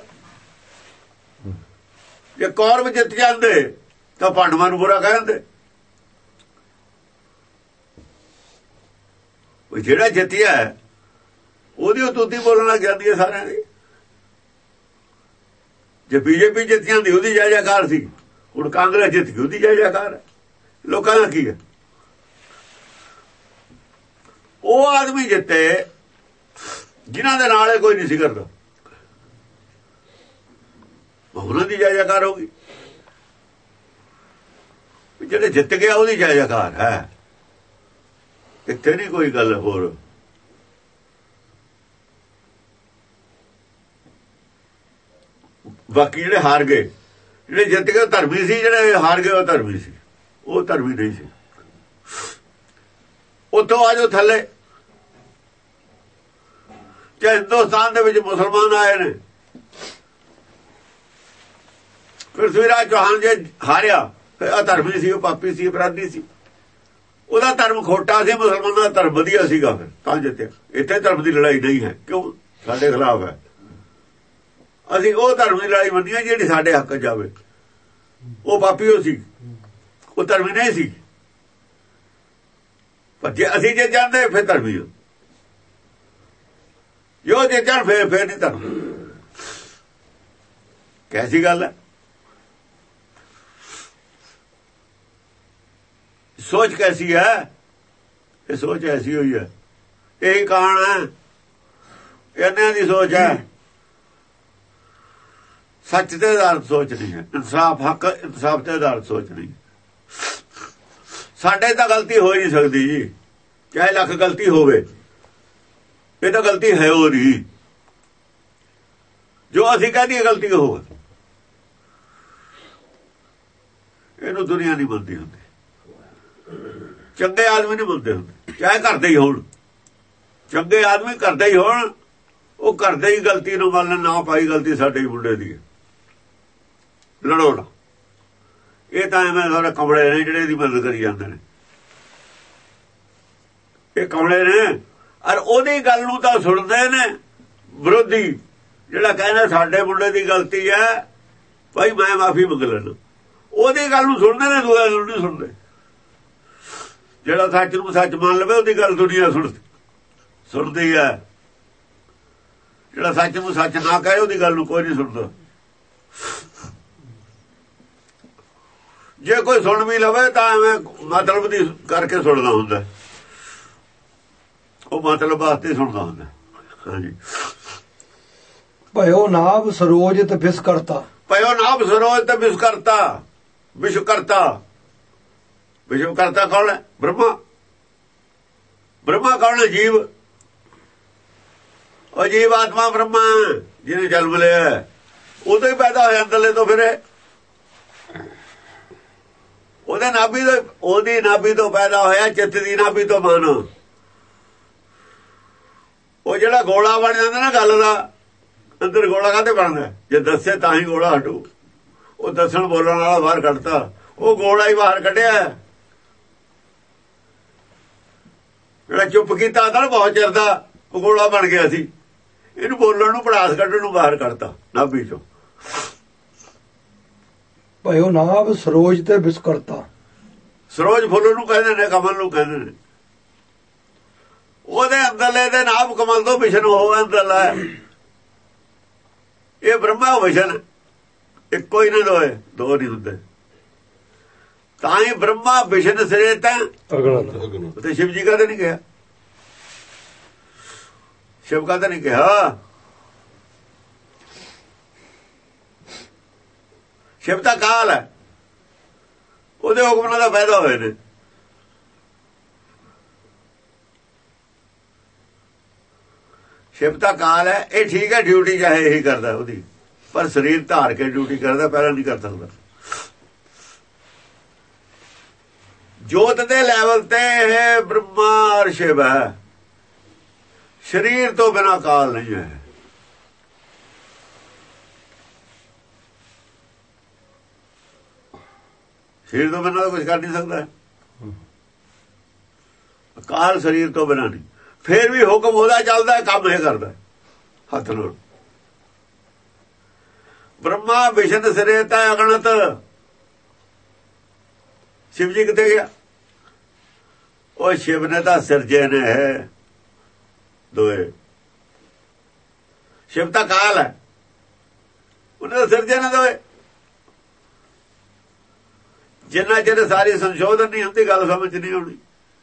ਜੇ ਕੌਰਵ ਜਿੱਤ ਜਾਂਦੇ ਤਾਂ ਪਾਂਡਵਾਂ ਨੂੰ ਬੁਰਾ ਕਹਿੰਦੇ। ਜਿਹੜਾ ਜਿੱਤਿਆ ਉਹਦੀ ਉਤੂਤੀ ਬੋਲਣ ਲੱਗ ਜਾਂਦੀ ਹੈ ਸਾਰਿਆਂ ਦੀ। ਜੇ ਬੀਜੇਪੀ ਜਿੱਤ ਜਾਂਦੀ ਉਹਦੀ ਜੈ ਜੈਕਾਰ ਸੀ, ਹੁਣ ਕਾਂਗਰਸ ਜਿੱਤ ਗਈ ਉਹਦੀ ਜੈ ਜੈਕਾਰ। ਲੋਕਾਂ ਦਾ ਕੀ ਹੈ, ਉਹ ਆਦਮੀ ਜਿੱਤੇ ਜਿਨ੍ਹਾਂ ਦੇ ਨਾਲ ਕੋਈ ਨਹੀਂ ਸੀ ਕਰਦਾ, ਉਹਨਾਂ ਦੀ ਜੈ ਜੈਕਾਰ ਹੋ ਗਈ। ਜਿਹੜੇ ਜਿੱਤ ਗਿਆ ਉਹਦੀ ਜੈ ਜੈਕਾਰ ਹੈ, ਇੱਥੇ ਨਹੀਂ ਕੋਈ ਗੱਲ ਹੋਰ। ਬਾਕੀ ਜਿਹੜੇ ਹਾਰ ਗਏ, ਜਿਹੜੇ ਜਿੱਤ ਗਏ ਧਰਮੀ ਸੀ, ਜਿਹੜੇ ਹਾਰ ਗਏ ਉਹ ਧਰਮੀ ਸੀ, ਉਹ ਧਰਮੀ ਨਹੀਂ ਸੀ। ਉੱਥੋਂ ਆ ਜਾਓ ਥੱਲੇ, ਕਿ ਹਿੰਦੁਸਤਾਨ ਦੇ ਵਿੱਚ ਮੁਸਲਮਾਨ ਆਏ ਨੇ। ਪ੍ਰਿਥਵੀਰਾਜ ਚੌਹਾਨ ਜੇ ਹਾਰਿਆ ਫਿਰ ਅਧਰਮੀ ਸੀ, ਉਹ ਪਾਪੀ ਸੀ, ਅਪਰਾਧੀ ਸੀ। ਉਹਦਾ ਧਰਮ ਖੋਟਾ ਸੀ, ਮੁਸਲਮਾਨਾਂ ਦਾ ਧਰਮ ਵਧੀਆ ਸੀਗਾ, ਫਿਰ ਤਾਂ ਜਿੱਤਿਆ। ਇੱਥੇ ਧਰਮ ਦੀ ਲੜਾਈ ਨਹੀਂ ਹੈ, ਕਿਉਂ ਸਾਡੇ ਖਿਲਾਫ ਹੈ। ਅਸੀਂ ਉਹ ਧਰਮ ਦੀ ਲੜਾਈ ਮੰਨੀ ਜਿਹੜੀ ਸਾਡੇ ਹੱਕ ਜਾਵੇ। ਉਹ ਪਾਪੀ ਉਹ ਸੀ, ਉਹ ਧਰਮੀ ਨਹੀਂ ਸੀ। ਪਰ ਜੇ ਅਸੀਂ ਜੇ ਜਾਂਦੇ ਫਿਰ ਧਰਮੀ ਹੋ, ਜੋ ਜੇ ਜਾਣ ਫਿਰ ਨਹੀਂ ਧਰਮ। ਕੈਸੀ ਗੱਲ ਹੈ, ਸੋਚ ਕੈਸੀ ਹੈ। ਇਹ ਸੋਚ ਐਸੀ ਹੋਈ ਹੈ, ਇਹ ਕਾਣ ਹੈ, ਇਹਨਾਂ ਦੀ ਸੋਚ ਹੈ। ਸੱਚ ਤੇ ਆਧਾਰਿਤ ਸੋਚ ਨਹੀਂ ਹੈ, ਇਨਸਾਫ ਹੱਕ ਇਨਸਾਫ ਤੇ ਆਧਾਰਿਤ ਸੋਚ ਨਹੀਂ। ਸਾਡੇ ਤਾਂ ਗਲਤੀ ਹੋ ਹੀ ਨਹੀਂ ਸਕਦੀ ਜੀ, ਚਾਹੇ ਲੱਖ ਗਲਤੀ ਹੋਵੇ। ਇਹ ਤਾਂ ਗਲਤੀ ਹੈ ਉਹ ਨਹੀਂ, ਜੋ ਅਸੀਂ ਕਹਿੰਦੀ ਗਲਤੀ ਹੋਵੇ। ਇਹਨੂੰ ਦੁਨੀਆ ਨਹੀਂ ਮੰਨਦੀ ਹੁੰਦੀ, ਚੰਗੇ ਆਦਮੀ ਨਹੀਂ ਮੰਨਦੇ ਹੁੰਦੇ, ਚਾਹੇ ਕਰਦੇ ਹੀ ਹੋਣ। ਚੰਗੇ ਆਦਮੀ ਕਰਦੇ ਹੀ ਹੋਣ, ਉਹ ਕਰਦੇ ਹੀ ਗਲਤੀ ਨੂੰ ਮੰਨ ਨਾ ਪਾਈ ਗਲਤੀ ਸਾਡੇ ਹੀ ਮੁੰਡੇ ਦੀ ਹੈ, ਲੜੋ ਨਾ। ਇਹ ਤਾਂ ਐਵੇਂ ਸਾਰੇ ਕਮਲੇ ਨੇ ਜਿਹੜੇ ਇਹਦੀ ਮਦਦ ਕਰੀ ਜਾਂਦੇ ਨੇ, ਇਹ ਕਮਲੇ ਨੇ। ਔਰ ਉਹਦੀ ਗੱਲ ਨੂੰ ਤਾਂ ਸੁਣਦੇ ਨੇ ਵਿਰੋਧੀ, ਜਿਹੜਾ ਕਹਿੰਦਾ ਸਾਡੇ ਮੁੰਡੇ ਦੀ ਗਲਤੀ ਹੈ ਭਾਈ ਮੈਂ ਮਾਫੀ ਮੰਗ ਲੈਣਾ, ਉਹਦੀ ਗੱਲ ਨੂੰ ਸੁਣਦੇ ਨੇ, ਦੂਜੇ ਨੂੰ ਨਹੀਂ ਸੁਣਦੇ। ਜਿਹੜਾ ਸੱਚ ਨੂੰ ਸੱਚ ਮੰਨ ਲਵੇ ਉਹਦੀ ਗੱਲ ਦੁਨੀਆ ਸੁਣਦੀ ਹੈ। ਜਿਹੜਾ ਸੱਚ ਨੂੰ ਸੱਚ ਨਾ ਕਹੇ ਉਹਦੀ ਗੱਲ ਨੂੰ ਕੋਈ ਨਹੀਂ ਸੁਣਦਾ। ਜੇ ਕੋਈ ਸੁਣ ਵੀ ਲਵੇ ਤਾਂ ਐਵੇਂ ਮਤਲਬ ਦੀ ਕਰਕੇ ਸੁਣਦਾ ਹੁੰਦਾ, ਉਹ ਮਤਲਬ ਵਾਸਤੇ ਸੁਣਦਾ ਹੁੰਦਾ। ਹਾਂਜੀ, ਭਇਓ ਨਾਭ ਸਰੋਜ ਤੇ ਵਿਸ ਕਰਤਾ। ਭਇਓ ਨਾਭ ਸਰੋਜ ਤੇ ਵਿਸ ਕਰਤਾ। ਵਿਸ਼ਵ ਕਰਤਾ, ਵਿਸ਼ਵ ਕਰਤਾ ਕੌਣ ਹੈ? ਬ੍ਰਹਮਾ। ਬ੍ਰਹਮਾ ਕੌਣ ਹੈ? ਜੀਵ। ਉਹ ਜੀਵ ਆਤਮਾ ਬ੍ਰਹਮਾ ਜਿਹਨੇ ਜਨਮ ਲਿਆ, ਉਦੋਂ ਹੀ ਪੈਦਾ ਹੋਇਆ ਅੰਦਰਲੇ ਤੋਂ। ਫਿਰ ਉਹਦੇ ਨਾਭੀ ਤੋਂ, ਉਹਦੀ ਨਾਭੀ ਤੋਂ ਪੈਦਾ ਹੋਇਆ, ਚਿੱਤ ਦੀ ਨਾਭੀ ਤੋਂ ਮਨ। ਉਹ ਜਿਹੜਾ ਗੋਲਾ ਬਣ ਜਾਂਦਾ ਨਾ ਗੱਲ ਦਾ, ਅੰਦਰ ਗੋਲਾ ਕਾਹਤੇ ਬਣਦਾ? ਜੇ ਦੱਸੇ ਤਾਂ ਹੀ ਗੋਲਾ ਹਟੂ। ਉਹ ਦੱਸਣ ਬੋਲਣ ਵਾਲਾ ਬਾਹਰ ਕੱਢਤਾ, ਉਹ ਗੋਲਾ ਹੀ ਬਾਹਰ ਕੱਢਿਆ। ਜਿਹੜਾ ਚੁੱਪ ਕੀਤਾ ਤਾਂ ਬਹੁਤ ਚਿਰ ਦਾ, ਉਹ ਗੋਲਾ ਬਣ ਗਿਆ ਸੀ। ਇਹਨੂੰ ਬੋਲਣ ਨੂੰ, ਪੜਾਸ ਕੱਢਣ ਨੂੰ ਬਾਹਰ ਕੱਢਤਾ ਨਾਭੀ ਚੋਂ। ਭਇਓ ਨਾਭ ਸਰੋਜ ਤੇ ਵਿਸ ਕਰਤਾ। ਸਰੋਜ ਫੁੱਲ ਨੂੰ ਕਹਿੰਦੇ ਨੇ, ਕਮਲ ਨੂੰ ਕਹਿੰਦੇ ਨੇ। ਉਹਦੇ ਅੰਦਰਲੇ ਦੇ ਨਾਭ ਕਮਲ ਤੋਂ ਵਿਸ਼ਨ ਹੋ ਅੰਦਰਲਾ। ਇਹ ਬ੍ਰਹਮਾ ਵਿਸ਼ਨ ਇੱਕੋ ਹੀ ਨੇ, ਦੋ ਨਹੀਂ ਹੁੰਦੇ। ਤਾਂ ਹੀ ਬ੍ਰਹਮਾ ਵਿਸ਼ਨ ਸਿਰੇ ਤਾਂ ਤੇ ਸ਼ਿਵ ਜੀ ਕਦੇ ਨਹੀਂ ਕਿਹਾ, ਸ਼ਿਵ ਕਦੇ ਨਹੀਂ ਕਿਹਾ। ਸ਼ਿਵ ਤਾਂ ਕਾਲ ਹੈ, ਉਹਦੇ ਹੁਕਮ ਨਾਲ ਪੈਦਾ ਹੋਏ ਨੇ। ਸ਼ਿਵ ਤਾਂ ਕਾਲ ਹੈ। ਇਹ ਠੀਕ ਹੈ, ਡਿਊਟੀ ਚਾਹੇ ਇਹੀ ਕਰਦਾ ਉਹਦੀ, ਪਰ ਸਰੀਰ ਧਾਰ ਕੇ ਡਿਊਟੀ ਕਰਦਾ, ਪਹਿਲਾਂ ਨਹੀਂ ਕਰ ਸਕਦਾ। ਜੋਤ ਦੇ ਲੈਵਲ ਤੇ ਇਹ ਬ੍ਰਹਮਾ ਔਰ ਸ਼ਿਵ ਹੈ, ਸਰੀਰ ਤੋਂ ਬਿਨਾਂ ਕਾਲ ਨਹੀਂ ਹੈ। ਸਰੀਰ ਤੋਂ ਬਿਨਾਂ ਕੁਝ ਕਰ ਨਹੀਂ ਸਕਦਾ, ਕਾਲ ਸਰੀਰ ਤੋਂ ਬਿਨਾਂ ਨਹੀਂ। ਫੇਰ ਵੀ ਹੁਕਮ ਉਹਦਾ ਚੱਲਦਾ, ਕੰਮ ਇਹ ਕਰਦਾ ਹੱਥ ਨਾਲ। ਬ੍ਰਹਮਾ ਵਿਸ਼ਨ ਸਿਰੇ ਤਾਂ ਅਗਣਤ। ਸ਼ਿਵ ਜੀ ਕਿੱਥੇ ਗਿਆ? ਉਹ ਸ਼ਿਵ ਨੇ ਤਾਂ ਸਿਰਜੇ ਨੇ ਹੈ ਦੋਏ। ਸ਼ਿਵ ਤਾਂ ਕਾਲ ਹੈ, ਉਹਨੇ ਤਾਂ ਸਿਰਜੇ ਨੇ ਦੋਏ। ਜਿੰਨਾ ਚਿਰ ਸਾਰੀ ਸੰਸ਼ੋਧਨ ਨਹੀਂ ਹੁੰਦੀ, ਗੱਲ ਸਮਝ ਨਹੀਂ ਆਉਣੀ।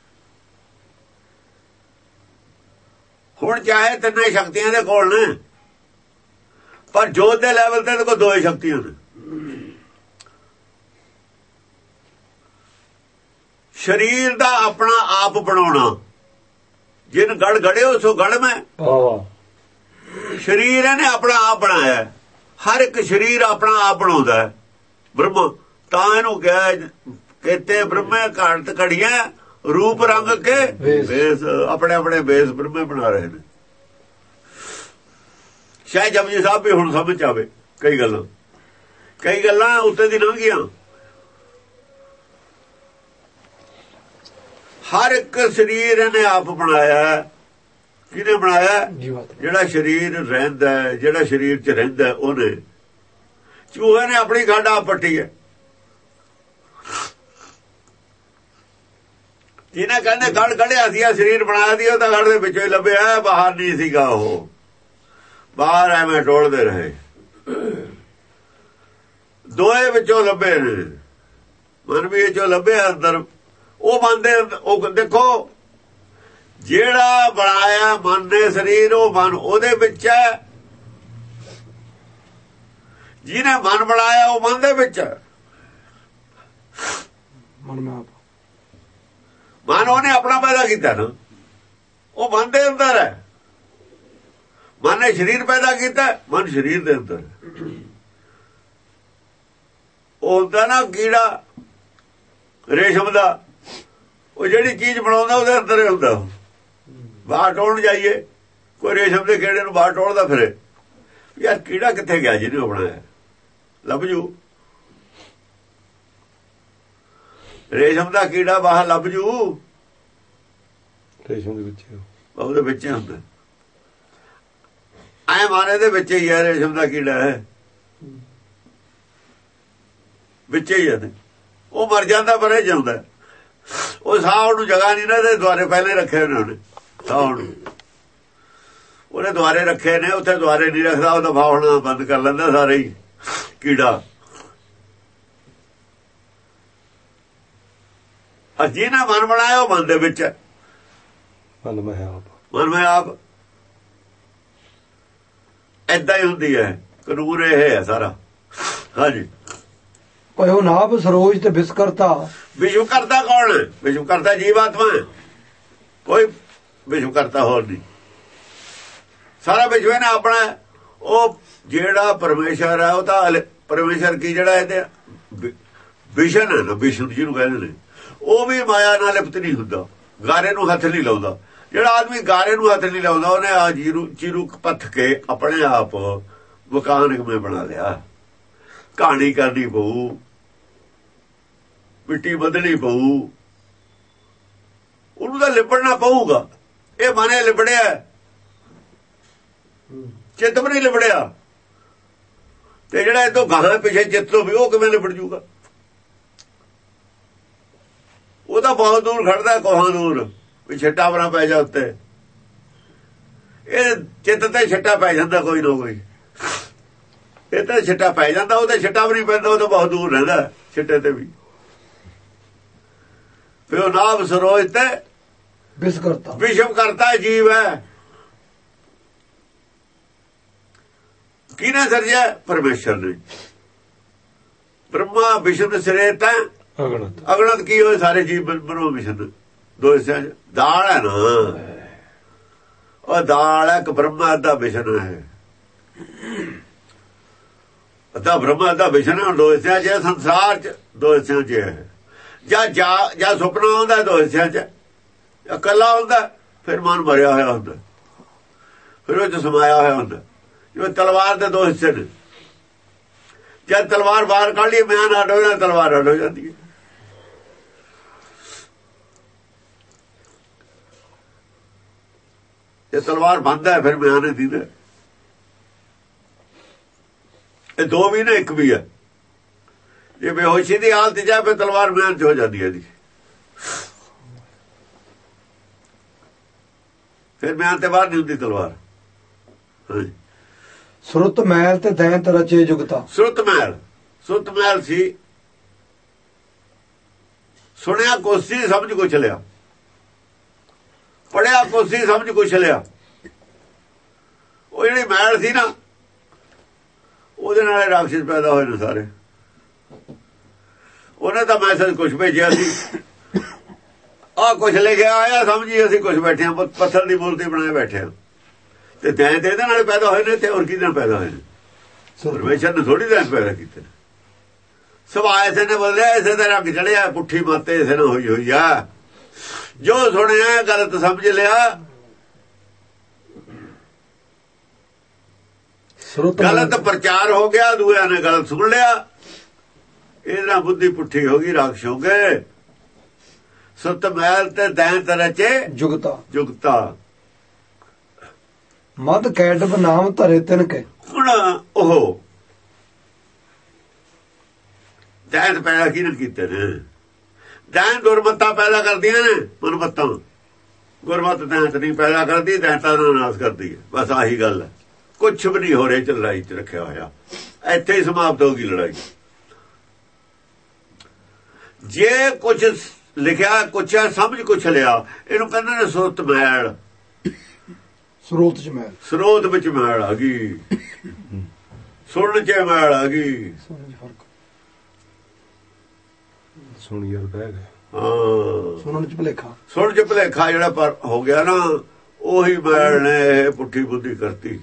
ਹੁਣ ਚਾਹੇ ਤਿੰਨੇ ਸ਼ਕਤੀਆਂ ਦੇ ਕੋਲ ਨੇ, ਪਰ ਜੋਤ ਦੇ ਲੈਵਲ ਤੇ ਦੇਖੋ ਦੋ ਹੀ ਸ਼ਕਤੀਆਂ ਨੇ। ਸਰੀਰ ਦਾ ਆਪਣਾ ਆਪ ਬਣਾਉਣਾ, ਜਿਨ ਗੜ ਗੜਿਓ ਸੋ ਗੜ ਮੈਂ। ਸਰੀਰ ਇਹਨੇ ਆਪਣਾ ਆਪ ਬਣਾਇਆ। ਹਰ ਇੱਕ ਸਰੀਰ ਆਪਣਾ ਆਪ ਬਣਾਉਂਦਾ ਹੈ ਬ੍ਰਹਮ। ਤਾਂ ਇਹਨੂੰ ਕਿਹਾ ਕਿਤੇ ਬ੍ਰਹਮੇ ਘਾਟ ਘੜੀਆਂ ਰੂਪ ਰੰਗ ਕੇ ਬੇਸ। ਆਪਣੇ ਆਪਣੇ ਬੇਸ ਬ੍ਰਹਮੇ ਬਣਾ ਰਹੇ ਨੇ। ਸ਼ਾਇਦ ਜਪਜੀ ਸਾਹਿਬ ਵੀ ਹੁਣ ਸਮਝ ਆਵੇ ਕਈ ਗੱਲਾਂ ਉੱਤੇ ਦੀ ਲੰਘ ਗਈਆਂ। ਹਰ ਇੱਕ ਸਰੀਰ ਇਹਨੇ ਆਪ ਬਣਾਇਆ। ਕਿਹਨੇ ਬਣਾਇਆ? ਜਿਹੜਾ ਸਰੀਰ ਰਹਿੰਦਾ, ਜਿਹੜਾ ਸਰੀਰ 'ਚ ਰਹਿੰਦਾ ਉਹਨੇ। ਚੂਹੇ ਨੇ ਆਪਣੀ ਖੱਡ ਆਪ ਪੱਟੀ ਹੈ। ਜਿਹਨੇ ਕਹਿੰਦੇ ਗੜ ਗੜਿਆ ਸੀ, ਸਰੀਰ ਬਣਾਇਆ ਸੀ, ਉਹ ਤਾਂ ਗੜ ਦੇ ਵਿੱਚੋਂ ਹੀ ਲੱਭਿਆ, ਬਾਹਰ ਨਹੀਂ ਸੀਗਾ। ਉਹ ਬਾਹਰ ਐਵੇਂ ਟੋਲਦੇ ਰਹੇ। ਦੋਏ ਵਿੱਚੋਂ ਲੱਭੇ ਨੇ, ਮਨ ਵੀ ਵਿੱਚੋਂ ਲੱਭਿਆ ਅੰਦਰ। ਉਹ ਮੰਨਦੇ, ਉਹ ਦੇਖੋ ਜਿਹੜਾ ਬਣਾਇਆ ਮਨ ਨੇ ਸਰੀਰ, ਉਹ ਮਨ ਉਹਦੇ ਵਿੱਚ ਹੈ। ਜਿਹਨੇ ਮਨ ਬਣਾਇਆ ਉਹ ਮਨ ਦੇ ਵਿੱਚ ਹੈ। ਮਨ ਉਹਨੇ ਆਪਣਾ ਪੈਦਾ ਕੀਤਾ ਨਾ, ਉਹ ਮਨ ਦੇ ਅੰਦਰ ਹੈ। ਮਨ ਨੇ ਸਰੀਰ ਪੈਦਾ ਕੀਤਾ, ਮਨ ਸਰੀਰ ਦੇ ਅੰਦਰ। ਉਹ ਹੁੰਦਾ ਨਾ ਕੀੜਾ ਰੇਸ਼ਮ ਦਾ, ਉਹ ਜਿਹੜੀ ਚੀਜ਼ ਬਣਾਉਂਦਾ ਉਹਦੇ ਅੰਦਰ ਹੀ ਹੁੰਦਾ। ਬਾਹਰ ਟੋਲਣ ਜਾਈਏ, ਕੋਈ ਰੇਸ਼ਮ ਦੇ ਕੀੜੇ ਨੂੰ ਬਾਹਰ ਟੋਲਦਾ ਫਿਰੇ, ਯਾਰ ਕੀੜਾ ਕਿੱਥੇ ਗਿਆ ਜਿਹਨੇ ਉਹ ਬਣਾਇਆ? ਲੱਭ ਜੂ। ਰੇਸ਼ਮ ਦਾ ਕੀੜਾ ਬਾਹਰ ਲੱਭ ਜੂ। ਰੇਸ਼ਮ ਦੇ ਵਿੱਚ ਉਹਦੇ ਵਿੱਚ ਹੁੰਦਾ। ਐ ਮਾਰੇ ਦੇ ਵਿੱਚ ਹੀ ਹੈ ਰੇਸ਼ਮ ਦਾ ਕੀੜਾ ਹੈ, ਵਿੱਚ ਹੀ ਹੈ। ਉਹ ਮਰ ਜਾਂਦਾ ਪਰ ਇਹ ਜਿਉਂਦਾ। ਉਹ ਸਾਹ ਨੂੰ ਜਗ੍ਹਾ ਨਹੀਂ ਨਾ, ਇਹਦੇ ਦੁਆਰੇ ਪਹਿਲੇ ਰੱਖੇ ਉਹਨੇ। ਸਾਹ ਨੂੰ ਉਹਨੇ ਦੁਆਰੇ ਰੱਖੇ ਨੇ, ਉੱਥੇ ਦੁਆਰੇ ਨਹੀਂ ਰੱਖਦਾ, ਉਹ ਦਫਾ ਹੋਣਾ ਬੰਦ ਕਰ ਲੈਂਦਾ ਸਾਰੇ ਹੀ ਕੀੜਾ। ਜਿਹਨੇ ਮਨ ਬਣਾਇਆ ਉਹ ਮਨ ਦੇ ਵਿੱਚ ਹੈ। ਮਨ ਮੈਂ ਆਪ ਏਦਾਂ ਹੀ ਹੁੰਦੀ ਹੈ। ਕਾਨੂੰਨ ਇਹ ਹੈ ਸਾਰਾ। ਹਾਂਜੀ। ਭਇਓ ਨਾਭ ਸਰੋਜ ਤੇ ਵਿਸ਼ਕਰਤਾ। ਵਿਸ਼ਵ ਕਰਤਾ ਕੌਣ ਹੈ? ਵਿਸ਼ਵ ਕਰਤਾ ਜੀਵ ਆਤਮਾ ਹੈ, ਕੋਈ ਵਿਸ਼ਵ ਕਰਤਾ ਹੋਰ ਨਹੀਂ। ਸਾਰਾ ਵਿਸ਼ਵ ਨੇ ਆਪਣਾ। ਉਹ ਜਿਹੜਾ ਪਰਮੇਸ਼ਰ ਹੈ, ਉਹ ਤਾਂ ਪਰਮੇਸ਼ਰ ਕੀ ਜਿਹੜਾ ਇਹਦੇ ਵਿਸ਼ਨ ਹੈ ਨਾ, ਵਿਸ਼ਨ ਜਿਹਨੂੰ ਕਹਿੰਦੇ ਨੇ, ਉਹ ਵੀ ਮਾਇਆ ਨਾਲ ਲਿਪਤ ਨਹੀਂ ਹੁੰਦਾ, ਗਾਰੇ ਨੂੰ ਹੱਥ ਨਹੀਂ ਲਾਉਂਦਾ। ਜਿਹੜਾ ਆਦਮੀ ਗਾਰੇ ਨੂੰ ਹੱਥ ਨਹੀਂ ਲਾਉਂਦਾ, ਉਹਨੇ ਆ ਚੀਰੂ ਪੱਥ ਕੇ ਆਪਣੇ ਆਪ ਮਕਾਨ ਕਿਵੇਂ ਬਣਾ ਲਿਆ। ਕਹਾਣੀ ਕਰਨੀ ਪਊ, ਮਿੱਟੀ ਬਦਲਣੀ ਪਊ, ਉਹਨੂੰ ਤਾਂ ਲਿਬੜਨਾ ਪਊਗਾ। ਇਹ ਮਨੇ ਲਿਬੜਿਆ, ਚਿੱਤ ਵੀ ਨਹੀਂ ਲਿਬੜਿਆ। ਤੇ ਜਿਹੜਾ ਇਹ ਤੋਂ ਗਾਹਾਂ ਪਿੱਛੇ ਚਿੱਤ ਤੋਂ ਵੀ, ਉਹ ਕਿਵੇਂ ਲਿਬੜ ਜੂਗਾ? ਉਹ ਤਾਂ ਬਹੁਤ ਦੂਰ ਖੜਦਾ, ਕੋਹਾਂ ਦੂਰ, ਵੀ ਛੱਟਾ ਬਣਾ ਪੈ ਜਾ ਉੱਤੇ। ਇਹ ਚਿੱਤ ਤੇ ਛੱਟਾ ਪੈ ਜਾਂਦਾ ਕੋਈ ਨਾ ਕੋਈ। ਇਹ ਤਾਂ ਛੱਟਾ ਪੈ ਜਾਂਦਾ, ਉਹ ਤਾਂ ਛੱਟਾ ਵੀ ਨਹੀਂ ਪੈਂਦਾ, ਉਹ ਤਾਂ ਬਹੁਤ ਦੂਰ ਰਹਿੰਦਾ ਛੱਟੇ ਤੇ ਵੀ। ਫਿਰ ਉਹ ਨਾਭ ਸਰੋਜ ਤੇ ਵਿਸ਼ਵ ਕਰਤਾ ਜੀਵ ਹੈ। ਕਿਹਨੇ ਸਰਜਿਆ? ਪਰਮੇਸ਼ਰ ਨੇ। ਬ੍ਰਹਮਾ ਵਿਸ਼ਵ ਸਿਰੇ ਤਾਂ ਅਗਣਤ ਕੀ ਹੋਏ ਸਾਰੇ ਜੀਵ ਬ੍ਰਹਮ ਵਿਸ਼ਵ। ਦੋ ਹਿੱਸਿਆਂ ਚ ਦਾਲ ਹੈ ਨਾ, ਉਹ ਦਾਲ ਹੈ, ਇੱਕ ਬ੍ਰਹਮਾ ਦਾ ਵਿਸ਼ਨ ਹੈ। ਅੱਧਾ ਬ੍ਰਹਮਾ ਅੱਧਾ ਵਿਸ਼ਨ ਹੈ। ਦੋ ਹਿੱਸਿਆਂ 'ਚ ਸੰਸਾਰ 'ਚ, ਦੋ ਹਿੱਸਿਆਂ 'ਚ ਹੈ। ਜਾਂ ਸੁਪਨਾ ਆਉਂਦਾ ਦੋ ਹਿੱਸਿਆਂ 'ਚ, ਇਕੱਲਾ ਹੁੰਦਾ ਫਿਰ ਮਨ ਮਰਿਆ ਹੋਇਆ ਹੁੰਦਾ, ਫਿਰ ਉਹ 'ਚ ਸਮਾਇਆ ਹੋਇਆ ਹੁੰਦਾ। ਜਿਵੇਂ ਤਲਵਾਰ ਦੇ ਦੋ ਹਿੱਸੇ ਨੇ, ਜਦ ਤਲਵਾਰ ਬਾਹਰ ਕੱਢ ਲਈ ਮਿਆਨ ਅੱਡ ਹੋ ਜਾਂਦਾ, ਤਲਵਾਰ ਅੱਡ ਹੋ ਜਾਂਦੀ ਹੈ। ਜੇ ਤਲਵਾਰ ਬੰਦ ਹੈ ਫਿਰ ਮਿਆਨ ਹੀ ਦੀਦਾ। ਇਹ ਦੋ ਵੀ ਨੇ, ਇੱਕ ਵੀ ਹੈ। ਜੇ ਬੇਹੋਸ਼ੀ ਦੀ ਹਾਲਤ ਜਾ ਫਿਰ ਤਲਵਾਰ ਮਿਆਨ 'ਚ ਹੋ ਜਾਂਦੀ ਹੈ ਜੀ, ਫਿਰ ਮਿਆਨ ਤੇ ਬਾਹਰ ਨਹੀਂ ਹੁੰਦੀ ਤਲਵਾਰ। ਹਾਂਜੀ। ਸੁਰਤ ਮੈਲ ਤੇ ਦੈਂਤ ਰਚੇ ਜੁਗਤਾ। ਸੁਰਤ ਮੈਲ ਸੀ, ਸੁਣਿਆ ਕੋਸੀ ਸਮਝ ਕੁਛ ਲਿਆ, ਪੜਿਆ ਕੋਸੀ ਸਮਝ ਕੁਛ ਲਿਆ। ਉਹ ਜਿਹੜੀ ਮੈਲ ਸੀ ਨਾ, ਉਹਦੇ ਨਾਲ ਰਾਖਸ਼ ਪੈਦਾ ਹੋਏ ਨੇ ਸਾਰੇ। ਉਹਨੇ ਤਾਂ ਮੈਸੇਜ ਕੁਛ ਭੇਜਿਆ ਸੀ, ਆਹ ਕੁਛ ਲਿਖਿਆ ਆਇਆ ਸਮਝੀ ਅਸੀਂ ਕੁਛ ਬੈਠੇ ਹਾਂ, ਪੱਥਰ ਦੀ ਮੂਰਤੀ ਬਣਾਏ ਬੈਠੇ ਹਾਂ। ਤੇ ਦੈਂਤ ਇਹਦੇ ਨਾਲ ਪੈਦਾ ਹੋਏ ਨੇ, ਤੇ ਹੋਰ ਕਿਹਦੇ ਨਾਲ ਪੈਦਾ ਹੋਏ ਨੇ? ਪਰਮੇਸ਼ਰ ਨੇ ਥੋੜੀ ਦੈਂਤ ਪੈਦਾ ਕੀਤੇ। ਸੁਭਾਅ ਇਸੇ ਨੇ ਬੋਲਿਆ, ਇਸੇ ਦਾ ਰੰਗ ਚੜਿਆ, ਪੁੱਠੀ ਮਾਤੇ ਇਸੇ ਨਾਲ ਹੋਈ ਆ। ਜੋ ਸੁਣਿਆ ਗਲਤ ਸਮਝ ਲਿਆ, ਗਲਤ ਪ੍ਰਚਾਰ ਹੋ ਗਿਆ, ਦੂਜਿਆਂ ਨੇ ਗਲਤ ਸੁਣ ਲਿਆ, ਇਹਦੇ ਨਾਲ ਬੁੱਧੀ ਪੁੱਠੀ ਹੋ ਗਈ, ਰਾਖਸ਼ ਹੋ ਗਏ। ਸੁਰਤ ਮੈਲ ਤੇ ਦੈਂਤ ਰਚੇ ਜੁਗਤਾ। ਮਦ ਕੈਟਬ ਨਾਮ ਧਰੇ ਤਿਨ ਕੇ। ਹੁਣ ਉਹ ਦੈਂਤ ਪੈਦਾ ਕਿਹਨੇ ਕੀਤੇ ਨੇ? ਦੈਂਤ ਗੁਰਮਤਾਂ ਪੈਦਾ ਕਰਦੀਆਂ ਨੇ, ਮਨਮਤਾਂ। ਗੁਰਮਤ ਦੈਂਤ ਨਹੀਂ ਪੈਦਾ ਕਰਦੀ, ਦੈਂਤਾਂ ਦਾ ਨਾਸ ਕਰਦੀ ਹੈ। ਬਸ ਆਹੀ ਗੱਲ ਹੈ, ਕੁਛ ਵੀ ਨਹੀਂ ਹੋ ਰਿਹਾ। ਚ ਲੜਾਈ 'ਚ ਰੱਖਿਆ ਹੋਇਆ, ਇੱਥੇ ਹੀ ਸਮਾਪਤ ਹੋ ਗਈ ਲੜਾਈ। ਜੇ ਕੁਛ ਲਿਖਿਆ, ਕੁਛ ਸਮਝ ਕੁਛ ਲਿਆ, ਇਹਨੂੰ ਕਹਿੰਦੇ ਨੇ ਸੁਰਤ ਮੈਲ। ਸਰੋਤ 'ਚ ਮੈਲ, ਸਰੋਤ ਵਿੱਚ ਮੈਲ ਆ ਗਈ, ਸੁਣਨ 'ਚ ਮੈਲ ਆ ਗਈ। ਸੁਣਨ 'ਚ ਭੁਲੇਖਾ, ਸੁਣ 'ਚ ਭੁਲੇਖਾ ਜਿਹੜਾ ਪਰ ਹੋ ਗਿਆ ਨਾ, ਉਹੀ ਮੈਲ ਨੇ ਇਹ ਪੁੱਠੀ ਬੁੱਧੀ ਕਰਤੀ।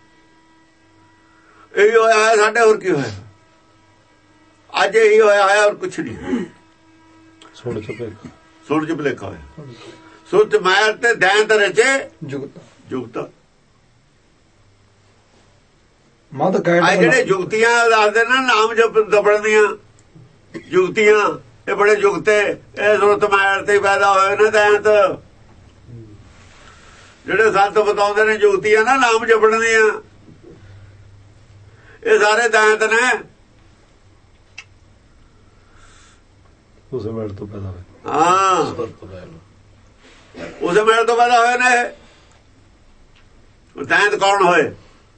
ਇਹੀ ਹੋਇਆ ਹੈ ਸਾਡੇ, ਹੋਰ ਕੀ ਹੋਇਆ? ਅੱਜ ਇਹੀ ਹੋਇਆ ਹੈ, ਹੋਰ ਕੁਛ ਨਹੀਂ। ਸੁਣ 'ਚ ਭੁਲੇਖਾ ਹੋਇਆ। ਸੁਰਤ ਮੈਲ ਤੇ ਦੈਂਤ ਰਚੇ ਜੁਗਤਾ। ਮਦ ਕੈਟਬ ਜਿਹੜੇ ਜੁਗਤੀਆਂ ਦੱਸਦੇ ਨਾ, ਨਾਮ ਜਪ ਦਬਣ ਦੀਆਂ ਜੁਗਤੀਆਂ, ਇਹ ਬੜੇ ਜੁਗਤੇ, ਇਹ ਸੁਰਤ ਮੈਲ ਤੇ ਪੈਦਾ ਹੋਏ ਨੇ ਦੈਂਤ। ਜਿਹੜੇ ਸੰਤ ਬਤਾਉਂਦੇ ਨੇ ਜੁਗਤੀਆਂ ਨਾ ਨਾਮ ਜਪਣ ਦੀਆਂ, ਇਹ ਸਾਰੇ ਦੈਂਤ ਨੇ। ਉਸੇ ਮੈਲ ਤੋਂ ਪੈਦਾ ਹੋਏ। ਹਾਂ, ਉਸੇ ਮੈਲ ਤੋਂ ਪੈਦਾ ਹੋਏ ਨੇ। ਦੈਂਤ ਕੌਣ ਹੋਏ?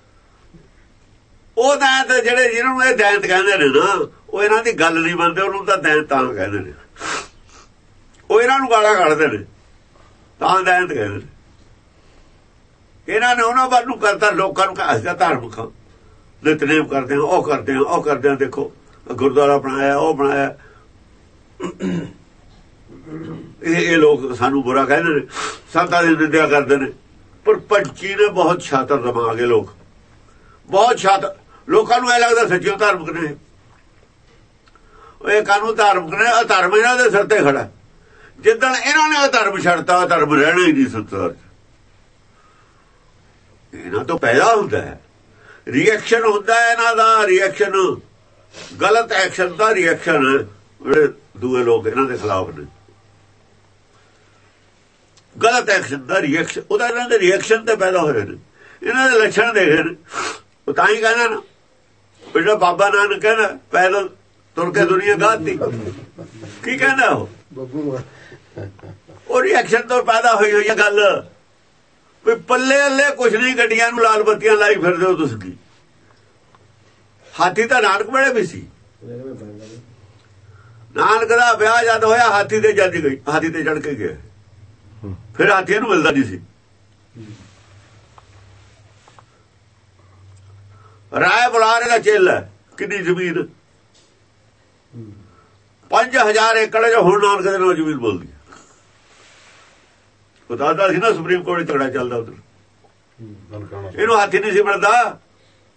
ਉਹ ਦੈਂਤ ਜਿਹੜੇ ਜਿਹਨਾਂ ਨੂੰ ਇਹ ਦੈਂਤ ਕਹਿੰਦੇ ਨੇ ਨਾ, ਉਹ ਇਹਨਾਂ ਦੀ ਗੱਲ ਨਹੀਂ ਮੰਨਦੇ, ਉਹਨੂੰ ਤਾਂ ਦੈਂਤ ਤਾਂ ਕਹਿੰਦੇ ਨੇ। ਉਹ ਇਹਨਾਂ ਨੂੰ ਗਾਲਾਂ ਕੱਢਦੇ ਨੇ, ਤਾਂ ਦੈਂਤ ਕਹਿੰਦੇ ਨੇ। ਇਹਨਾਂ ਨੇ ਉਹਨਾਂ ਵੱਲ ਨੂੰ ਕਰਤਾ, ਲੋਕਾਂ ਨੂੰ ਕਹਿੰਦਾ ਧਾਰਮਿਕ ਨਿਤਨੇਮ ਕਰਦੇ ਆ, ਉਹ ਕਰਦੇ ਆ, ਉਹ ਕਰਦੇ ਆ। ਦੇਖੋ ਗੁਰਦੁਆਰਾ ਬਣਾਇਆ, ਉਹ ਬਣਾਇਆ। ਇਹ ਲੋਕ ਸਾਨੂੰ ਬੁਰਾ ਕਹਿੰਦੇ ਨੇ, ਸੰਤਾਂ ਦੀ ਨਿੰਦਿਆ ਕਰਦੇ ਨੇ। ਪਰ ਪੰਛੀ ਨੇ ਬਹੁਤ ਛਾਤਰ ਦਿਮਾਗ ਹੈ, ਲੋਕ ਬਹੁਤ ਛਾਤਰ। ਲੋਕਾਂ ਨੂੰ ਇਹ ਲੱਗਦਾ ਸੱਚੀ ਧਾਰਮਿਕ ਨੇ, ਇਹ ਕਾਨੂੰਨ ਧਾਰਮਿਕ ਨੇ। ਅਧਰਮ ਇਹਨਾਂ ਦੇ ਸਿਰ ਤੇ ਖੜਾ। ਜਿੱਦਣ ਇਹਨਾਂ ਨੇ ਅਧਰਮ ਛੱਡਤਾ, ਧਰਮ ਰਹਿਣਾ ਹੀ ਨਹੀਂ ਸੰਸਾਰ 'ਚ। ਇਹਨਾਂ ਤੋਂ ਪੈਦਾ ਹੁੰਦਾ ਹੈ, ਰਿਐਕਸ਼ਨ ਹੁੰਦਾ ਹੈ ਇਹਨਾਂ ਦਾ। ਰਿਐਕਸ਼ਨ, ਗਲਤ ਐਕਸ਼ਨ ਦਾ ਰਿਐਕਸ਼ਨ ਹੈ। ਜਿਹੜੇ ਦੂਏ ਲੋਕ ਇਹਨਾਂ ਦੇ ਖਿਲਾਫ ਨੇ, ਗਲਤ ਐਕਸ਼ਨ ਦਾ ਰਿਐਕਸ਼ਨ, ਉਹਦਾ ਇਹਨਾਂ ਦੇ ਰਿਐਕਸ਼ਨ ਤੇ ਪੈਦਾ ਹੋਏ ਨੇ। ਇਹਨਾਂ ਦੇ ਲੱਛਣ ਦੇਖੇ ਨੇ। ਉਹ ਤਾਂ ਹੀ ਕਹਿੰਦਾ ਨਾ, ਜਿਹੜਾ ਬਾਬਾ ਨਾਨਕ ਕਹਿੰਦਾ ਪੈਦਲ ਤੁਰ ਕੇ ਦੁਨੀਆ ਗਾਹਤੀ, ਕੀ ਕਹਿੰਦਾ ਉਹ ਰਿਐਕਸ਼ਨ ਤੋਂ ਪੈਦਾ ਹੋਈ ਹੋਈ ਹੈ ਗੱਲ। ਵੀ ਪੱਲੇ ਅੱਲੇ ਕੁਛ ਨਹੀਂ, ਗੱਡੀਆਂ ਨੂੰ ਲਾਲ ਬੱਤੀਆਂ ਲਾਈ ਫਿਰਦੇ ਹੋ ਤੁਸੀਂ। ਹਾਥੀ ਤਾਂ ਨਾਨਕ ਵੇਲੇ ਵੀ ਸੀ। ਨਾਨਕ ਦਾ ਵਿਆਹ ਜਦ ਹੋਇਆ, ਹਾਥੀ ਤੇ ਜੱਜ ਗਈ, ਹਾਥੀ ਤੇ ਚੜ ਕੇ ਗਿਆ। ਫਿਰ ਹਾਥੀ ਨੂੰ ਮਿਲਦਾ ਨਹੀਂ ਸੀ। ਰਾਏ ਬੁਲਾਰੇ ਦਾ ਚੇਲਾ, ਕਿੰਨੀ ਜ਼ਮੀਨ 5000 ਏਕੜ ਜੋ ਹੁਣ ਨਾਨਕ ਦੇ ਨਾਲ ਜ਼ਮੀਨ ਬੋਲਦੀ। ਉਹ ਦੱਸਦਾ ਸੀ ਨਾ, ਸੁਪਰੀਮ ਕੋਰਟ ਝਗੜਾ ਚੱਲਦਾ ਉਧਰ, ਇਹਨੂੰ ਹੱਥ ਹੀ ਨਹੀਂ ਸੀ ਮਿਲਦਾ।